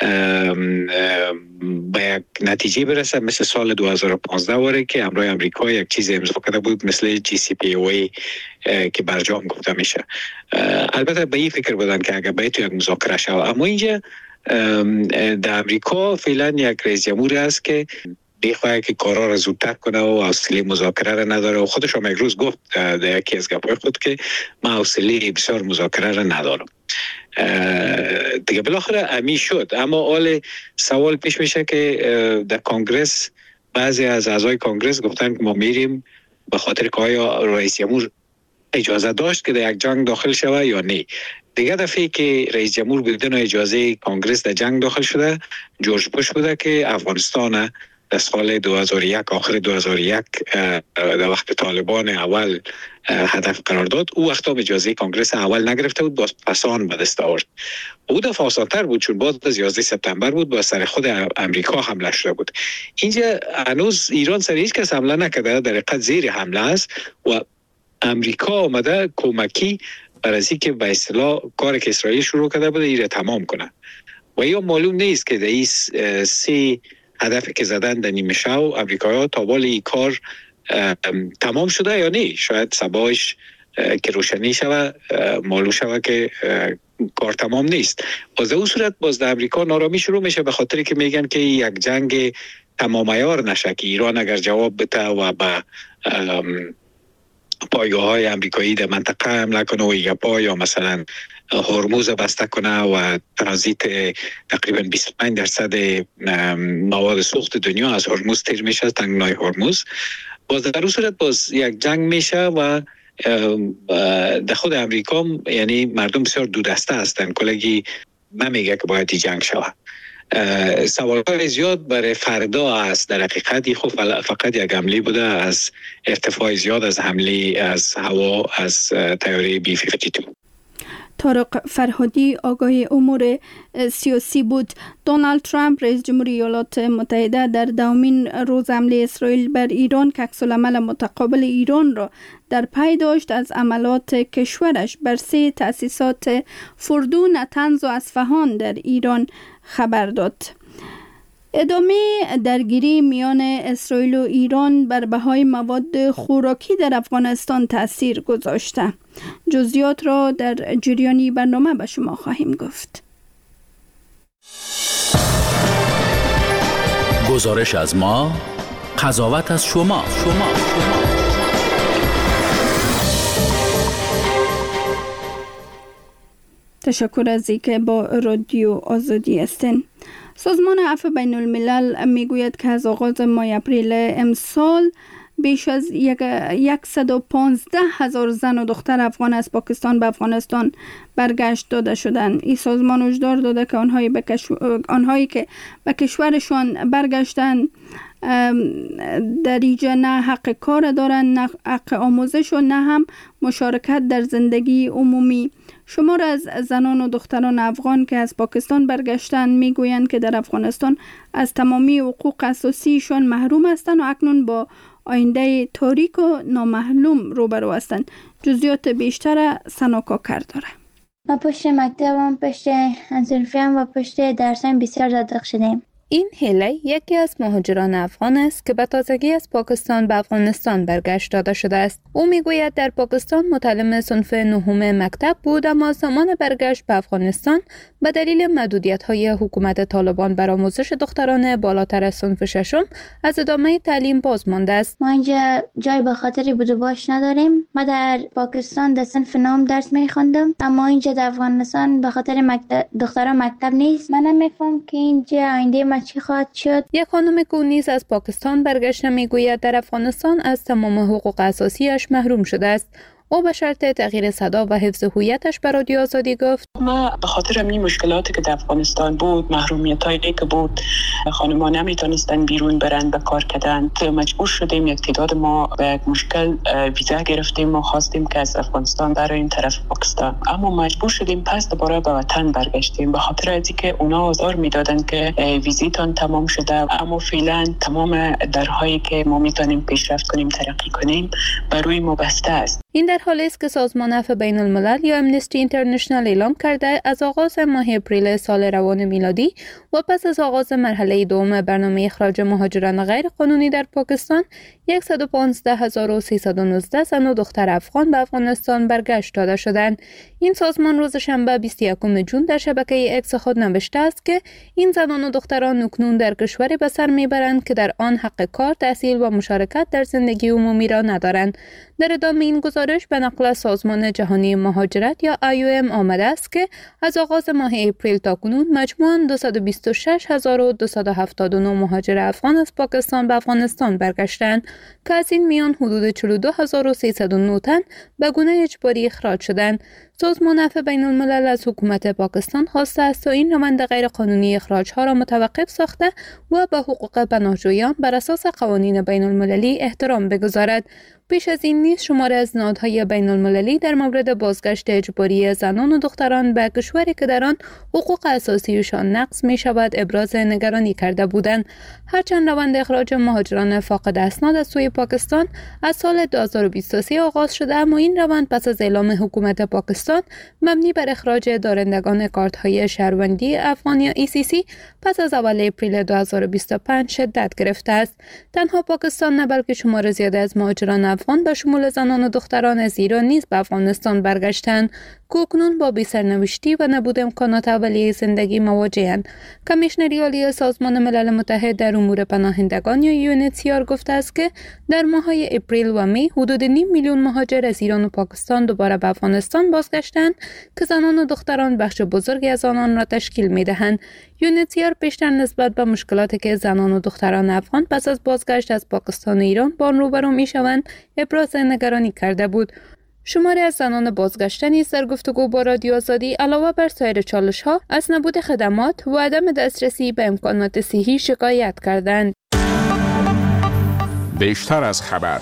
به یک نتیجه برسه، مثل سال دو هزار و پانزده واره که همراه امریکا یک چیز امضا کرده بود، مثل جی سی پی او ای که برجام گفته میشه. البته به این فکر بودن که اگر باید تو یک مذاکره شود، اما اینجا در امریکا فعلا یک رئیس جمهوری است که میخواد که کارا را زودتر کنه و حوصله مذاکره را نداره و خودش هم یک روز گفت در یکی از گپ‌های خود که من حوصله بسیار مذاکره را ندارم. دیگه بالاخره امی شد، اما حال سوال پیش میشه که در کنگرس بعضی از اعضای کنگرس گفتن که ما میریم به خاطر که آیا رئیس جمهور اجازه داشت که در یک جنگ داخل شود یا نه. دیگه دفعه که رئیس جمهور بدون اجازه کنگرس در جنگ داخل شده جورج بوش بوده که افغانستان در سال دو هزار و یک، آخر دو هزار و یک در وقت طالبان اول هدف قرار داد، او وقتا اجازه کنگرس اول نگرفته بود، باز پسان به دست آورد. او دفعه آسان‌تر بود چون بعد از یازده سپتامبر بود، با سر خود امریکا حمله شده بود. اینجا هنوز ایران سر هیچ کس حمله نکرده، در حقیقت زیر حمله است و امریکا آمده کمکی برای اینکه به اصطلاح کار که اسرائیل شروع کرده بود ایره تمام کنه و یا معلوم نیست که در این سه هدفی که زدن در نیمه شب امریکایی‌ها تا بال این کار تمام شده یا نه. شاید صباحش که روشنی شود معلوم شود که کار تمام نیست. باز در اون صورت باز در امریکا نارامی شروع میشه به خاطر که میگن که یک جنگ تمام عیار نشه که ایران اگر جواب بده و به پایگاه‌های امریکایی در منطقه حمله کنه و یا پا یا مثلا هرمز بسته کنه و ترانزیت تقریبا بیست و پنج درصد مواد سوخت دنیا از هرمز تیر میشه، از تنگنای هرمز. باز در اون صورت باز یک جنگ میشه و در خود امریکا یعنی مردم بسیار دو دسته هستن، کلگی نمیگه که باید جنگ شود. سوال‌های زیاد برای فردا است. در حقیقت خب فقط یک حمله بوده از ارتفاع زیاد از حمله از هوا از طیاره بی پنجاه و دو. طارق فرهادی آگاه امور سیاسی بود. دونالد ترامپ رئیس جمهوری ایالات متحده در دومین روز حمله اسرائیل بر ایران که عکس‌العمل متقابل ایران را در پی داشت از عملات کشورش بر سه تأسیسات فردو، نطنز و اصفهان در ایران خبر داد. ادامه درگیری میان اسرائیل و ایران بر بهای مواد خوراکی در افغانستان تأثیر گذاشته. جزئیات را در جریانی برنامه به شما خواهیم گفت. گزارش از ما، قضاوت از شما. شما. تشکر از اینکه با رادیو آزادی هستین. سازمان عفو بین الملل میگوید که از آغاز ماه اپریل امسال بیش از صد و پانزده هزار زن و دختر افغان از پاکستان به افغانستان برگشت داده شدند. این سازمان هشدار داده که آنهایی, کشور... آنهایی که به کشورشان برگشتند در اینجا نه حق کار دارند، نه حق آموزش و نه هم مشارکت در زندگی عمومی. شمار از زنان و دختران افغان که از پاکستان برگشتند میگویند که در افغانستان از تمامی حقوق اساسیشان محروم هستند و اکنون با آینده تاریک و نامعلوم روبرو هستند. جزئیات بیشتر سناکا داره. ما پشت مکتبم، پشت انصرفیم و پشت درسم بسیار زدق شدیم. این هله یکی از مهاجران افغان است که به تازگی از پاکستان به افغانستان برگشت داده شده است. او میگوید در پاکستان متعلم صنف نهم مکتب بود، اما زمان برگشت به افغانستان به دلیل محدودیت‌های حکومت طالبان بر آموزش دختران بالاتر از صنف ششم از ادامه تعلیم باز مانده است. ما اینجا جای به خاطری بود و باش نداریم. ما در پاکستان در صنف نهم درس می‌خواندم، اما اینجا در افغانستان به خاطر مکتب دختران مکتب نیست. من نمی‌فهم که اینجا آینده چی خواهد شد. یک خانم که نیز از پاکستان برگشته میگوید در افغانستان از تمام حقوق اساسیش محروم شده است. او به شرط تغییر صدا و حفظ هویتش به رادیو آزادی گفت: ما به خاطر همین مشکلاتی که در افغانستان بود، محرومیتایی که بود، خانم‌ها نمیتونستن بیرون برن به کار کردن، مجبور شدیم یک تعداد ما به یک مشکل ویزا گرفتیم و خواستیم که از افغانستان بریم طرف پاکستان، اما مجبور شدیم پس دوباره به وطن برگشتیم به خاطر اینکه اونا آزار میدادن که ویزیتون تمام شده، اما فعلا تمام درهایی که ما میتونیم پیشرفت کنیم، ترقی کنیم، بر روی ما بسته است. این در حالی است که سازمان عفو بین الملل یا امنستی اینترنشنال اعلام کرده از آغاز ماه اپریل سال روان میلادی و پس از آغاز مرحله دوم برنامه اخراج مهاجران غیر قانونی در پاکستان صد و پانزده هزار و سیصد و نوزده زن و دختر افغان به افغانستان برگشت داده شدند. این سازمان روز شنبه بیست و یکم جون در شبکه اکس خود نوشته است که این زنان و دختران اکنون در کشوری به سر میبرند که در آن حق کار، تحصیل و مشارکت در زندگی عمومی را ندارند. در ادامه این گزارش به نقل از سازمان جهانی مهاجرت یا آی او ام آمده است که از آغاز ماه اپریل تا کنون مجموعاً دویست و بیست و شش هزار و دویست و هفتاد و نه مهاجر افغان از پاکستان به افغانستان برگشتند که از این میان حدود چهل و دو هزار و سیصد و نه تن به گونه اجباری اخراج شدند. سازمان عفو بین الملل از حکومت پاکستان خواسته است تا این روند غیر قانونی اخراج ها را متوقف ساخته و به حقوق پناهجویان بر اساس قوانین بین المللی احترام بگذارد. پیش از این نیز شماری از نهادهای بین المللی در مورد بازگشت اجباری زنان و دختران به کشوری که در آن حقوق اساسیشان نقض می شود ابراز نگرانی کرده بودند. هرچند روند اخراج مهاجران فاقد اسناد از سوی پاکستان از سال دو هزار و بیست و سه آغاز شده، اما این روند پس از اعلام حکومت پاکستان مبنی بر اخراج دارندگان کارت‌های شهروندی افغان یا ای سی سی پس از اول اپریل دو هزار و بیست و پنج شدت گرفته است. تنها پاکستان نه بلکه شمار زیاده از مهاجران افغان به شمول زنان و دختران از ایران نیز به افغانستان برگشتند که اکنون با بی‌سرنوشتی و نبود امکانات اولیه زندگی مواجه‌اند. کمیشنری عالی سازمان ملل متحد در امور پناهندگان یا یو ان اچ سی آر گفته است که در ماه‌های اپریل و می حدود نیم میلیون مهاجر از ایران و پاکستان دوباره به افغانستان بازگشتند که زنان و دختران بخش بزرگی از آنان را تشکیل می‌دهند. یو ان اچ سی آر پیشتر نسبت به مشکلاتی که زنان و دختران افغان پس از بازگشت از پاکستان و ایران با آن روبرو می‌شوند ابراز نگرانی کرده بود. شماری از زنان بازگشته نیز در گفتگو با رادیو آزادی علاوه بر سایر چالش‌ها از نبود خدمات و عدم دسترسی به امکانات صحی شکایت کردند. بیشتر از خبر.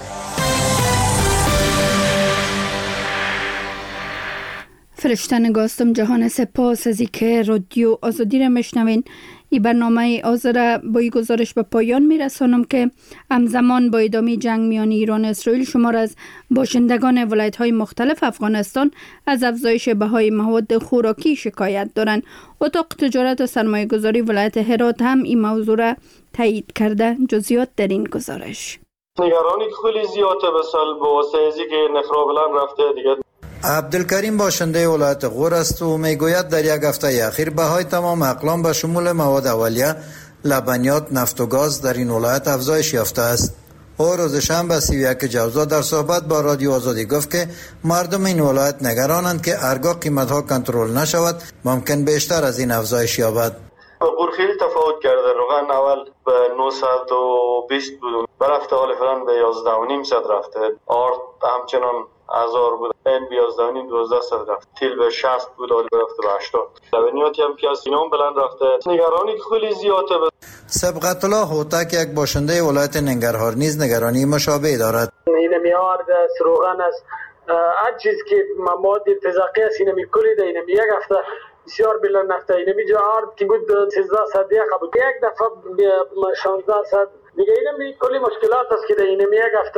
فرشتن گاستم جهان سپاس از اینکه رادیو آزادی را میشنوین. این برنامه آزاده با این گزارش به پایان میرسانم که همزمان با ادامه جنگ میان ایران و اسرائیل شمار از باشندگان ولایت‌های مختلف افغانستان از افزایش بهای مواد خوراکی شکایت دارند. اتاق تجارت و سرمایه گذاری ولایت هرات هم این موضوع را تایید کرده. جزئیات در این گزارش. نگرانی خیلی زیاده بسال با واسه که نفرابلان رفته دیگه. عبدالکریم باشنده ولایت غور است و میگوید در یک هفته اخیر بهای تمام اقلام به شمول مواد اولیه، لبنیات، نفت و گاز در این ولایت افزایش یافته است. او روز شنبه سی و یک جوزا در صحبت با رادیو آزادی گفت که مردم این ولایت نگرانند که هرگاه قیمت‌ها کنترل نشود ممکن بیشتر از این افزایش یابد. غور خیلی تفاوت کرده. روغن اول به نهصد و بیست بود، برفته حال فلان به یازده و نیم صد رفته. آرد همچنان هزار بود، این به یازده و نیم دوازده صد رفت. تیل به شصت بود، حال برفته به هشتاد. لبنیاتی هم که از اینام بلند رفته. نگرانی خیلی زیاده. سبقت الله هوتک یک باشنده ولایت ننگرهار نیز نگرانی مشابه دارد. این میارد است، روغن است، هر چیز که مواد تزاقی است این میکلی ده. این یک هفته بسیار بلند رفته. این میجا آرد که بود سیزده صد یک بود، یک دفعه شانزده صد. دیگه این می کلی مشکلات است که این یک هفته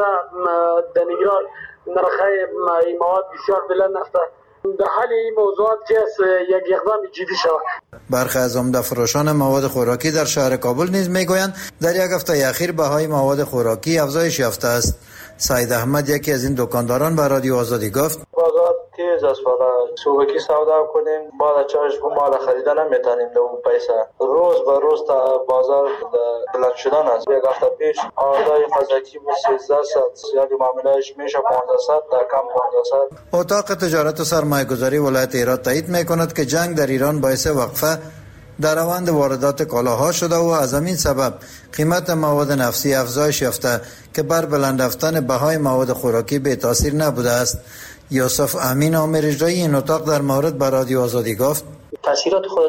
در نگران نرخ مواد بسیار بلند رفته. در حال این موضوعات که یک اقدام جدی شود. برخی از عمده فروشان مواد خوراکی در شهر کابل نیز میگویند در یک هفته اخیر بهای مواد خوراکی افزایش یافته است. سعید احمد یکی از این دکانداران به رادیو آزادی گفت بازار تیز است، بالا سوگکی سودا کنیم بعد چارش مال خریدن نمیتونیم به اون پیسه. روز به روز تا بازار بلند شدن است. یک هفته پیش آردای قزاقی بود سیزده صد، یعنی معاملهش میشه پانزده صد تا کم پانزده صد. اتاق تجارت و سرمایه گذاری ولایت هرات تایید میکند که جنگ در ایران باعث وقفه در روند واردات کالاها شده و از همین سبب قیمت مواد نفسی افزایش یافته که بر بلند رفتن بهای مواد خوراکی به تاثیر نبوده است. یوسف امین عامر اجرایی این اتاق در مورد به رادیو آزادی گفت تاثیرات خود داره.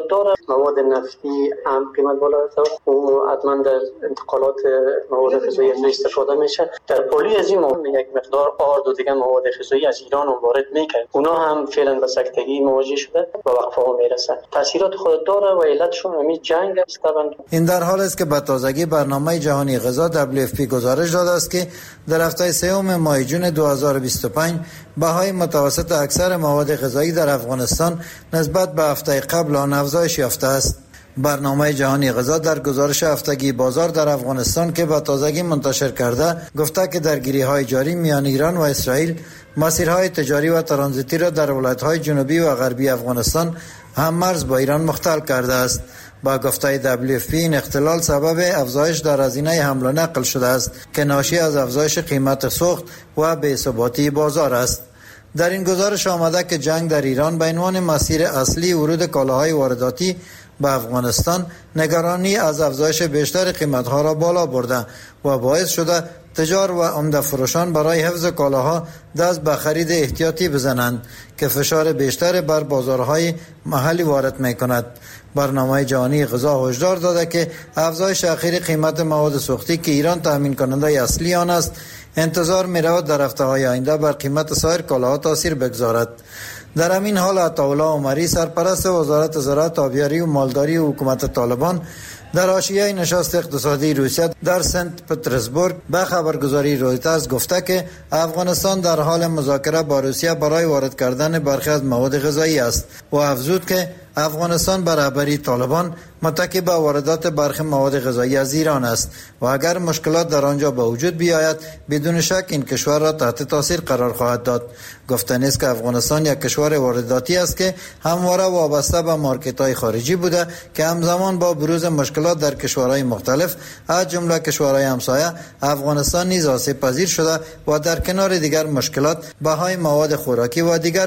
مواد نفتی هم قیمت بالا رفته و حتما در انتقالات مواد غذایی از استفاده میشه. در پلی از این یک مقدار آرد و دیگه مواد غذایی از ایران وارد میکنه، اونا هم فعلا به سکتگی مواجه شده و وقفه ها میرسن. تاثیرات خود داره و علتشون همین جنگ است. این در حال است که به تازگی برنامه جهانی غذا دبلیو اف پی گزارش داده است که در هفته سوم ماه جون دو هزار و بیست و پنج بهای متوسط اکثر مواد غذایی در افغانستان نسبت به هفته قبل آن افزایش یافته است. برنامه جهانی غذا در گزارش هفتگی بازار در افغانستان که به تازگی منتشر کرده گفته که درگیری‌های جاری میان ایران و اسرائیل مسیرهای تجاری و ترانزیتی را در ولایت‌های جنوبی و غربی افغانستان هم مرز با ایران مختل کرده است. با گفته دبلیو اف پی این اختلال سبب افزایش در هزینه حمل و نقل شده است که ناشی از افزایش قیمت سوخت و بی‌ثباتی بازار است. در این گزارش آمده که جنگ در ایران به عنوان مسیر اصلی ورود کالاهای وارداتی به افغانستان نگرانی از افزایش بیشتر قیمتها را بالا برده و باعث شده تجار و عمده فروشان برای حفظ کالاها دست به خرید احتیاطی بزنند که فشار بیشتر بر بازارهای محلی وارد می کند. برنامه جهانی غذا هشدار داده که افزایش اخیر قیمت مواد سوختی که ایران تامین کننده اصلی آن است انتظار می رود در هفته‌های آینده بر قیمت سایر کالاها تاثیر بگذارد. در همین حال عطاالله عمری سرپرست وزارت زراعت، آبیاری و مالداری و حکومت طالبان در حاشیه نشست اقتصادی روسیه در سنت پترزبورگ به خبرگزاری رویترز گفته که افغانستان در حال مذاکره با روسیه برای وارد کردن برخی از مواد غذایی است و افزود که افغانستان به رهبری طالبان متکی به واردات برخی مواد غذایی از ایران است و اگر مشکلات در آنجا به وجود بیاید بدون شک این کشور را تحت تاثیر قرار خواهد داد. گفته نیست که افغانستان یک کشور وارداتی است که همواره وابسته به مارکت‌های خارجی بوده که همزمان با بروز مشکلات در کشورهای مختلف از جمله کشورهای همسایه افغانستان نیز آسیب پذیر شده و در کنار دیگر مشکلات بهای مواد خوراکی و دیگر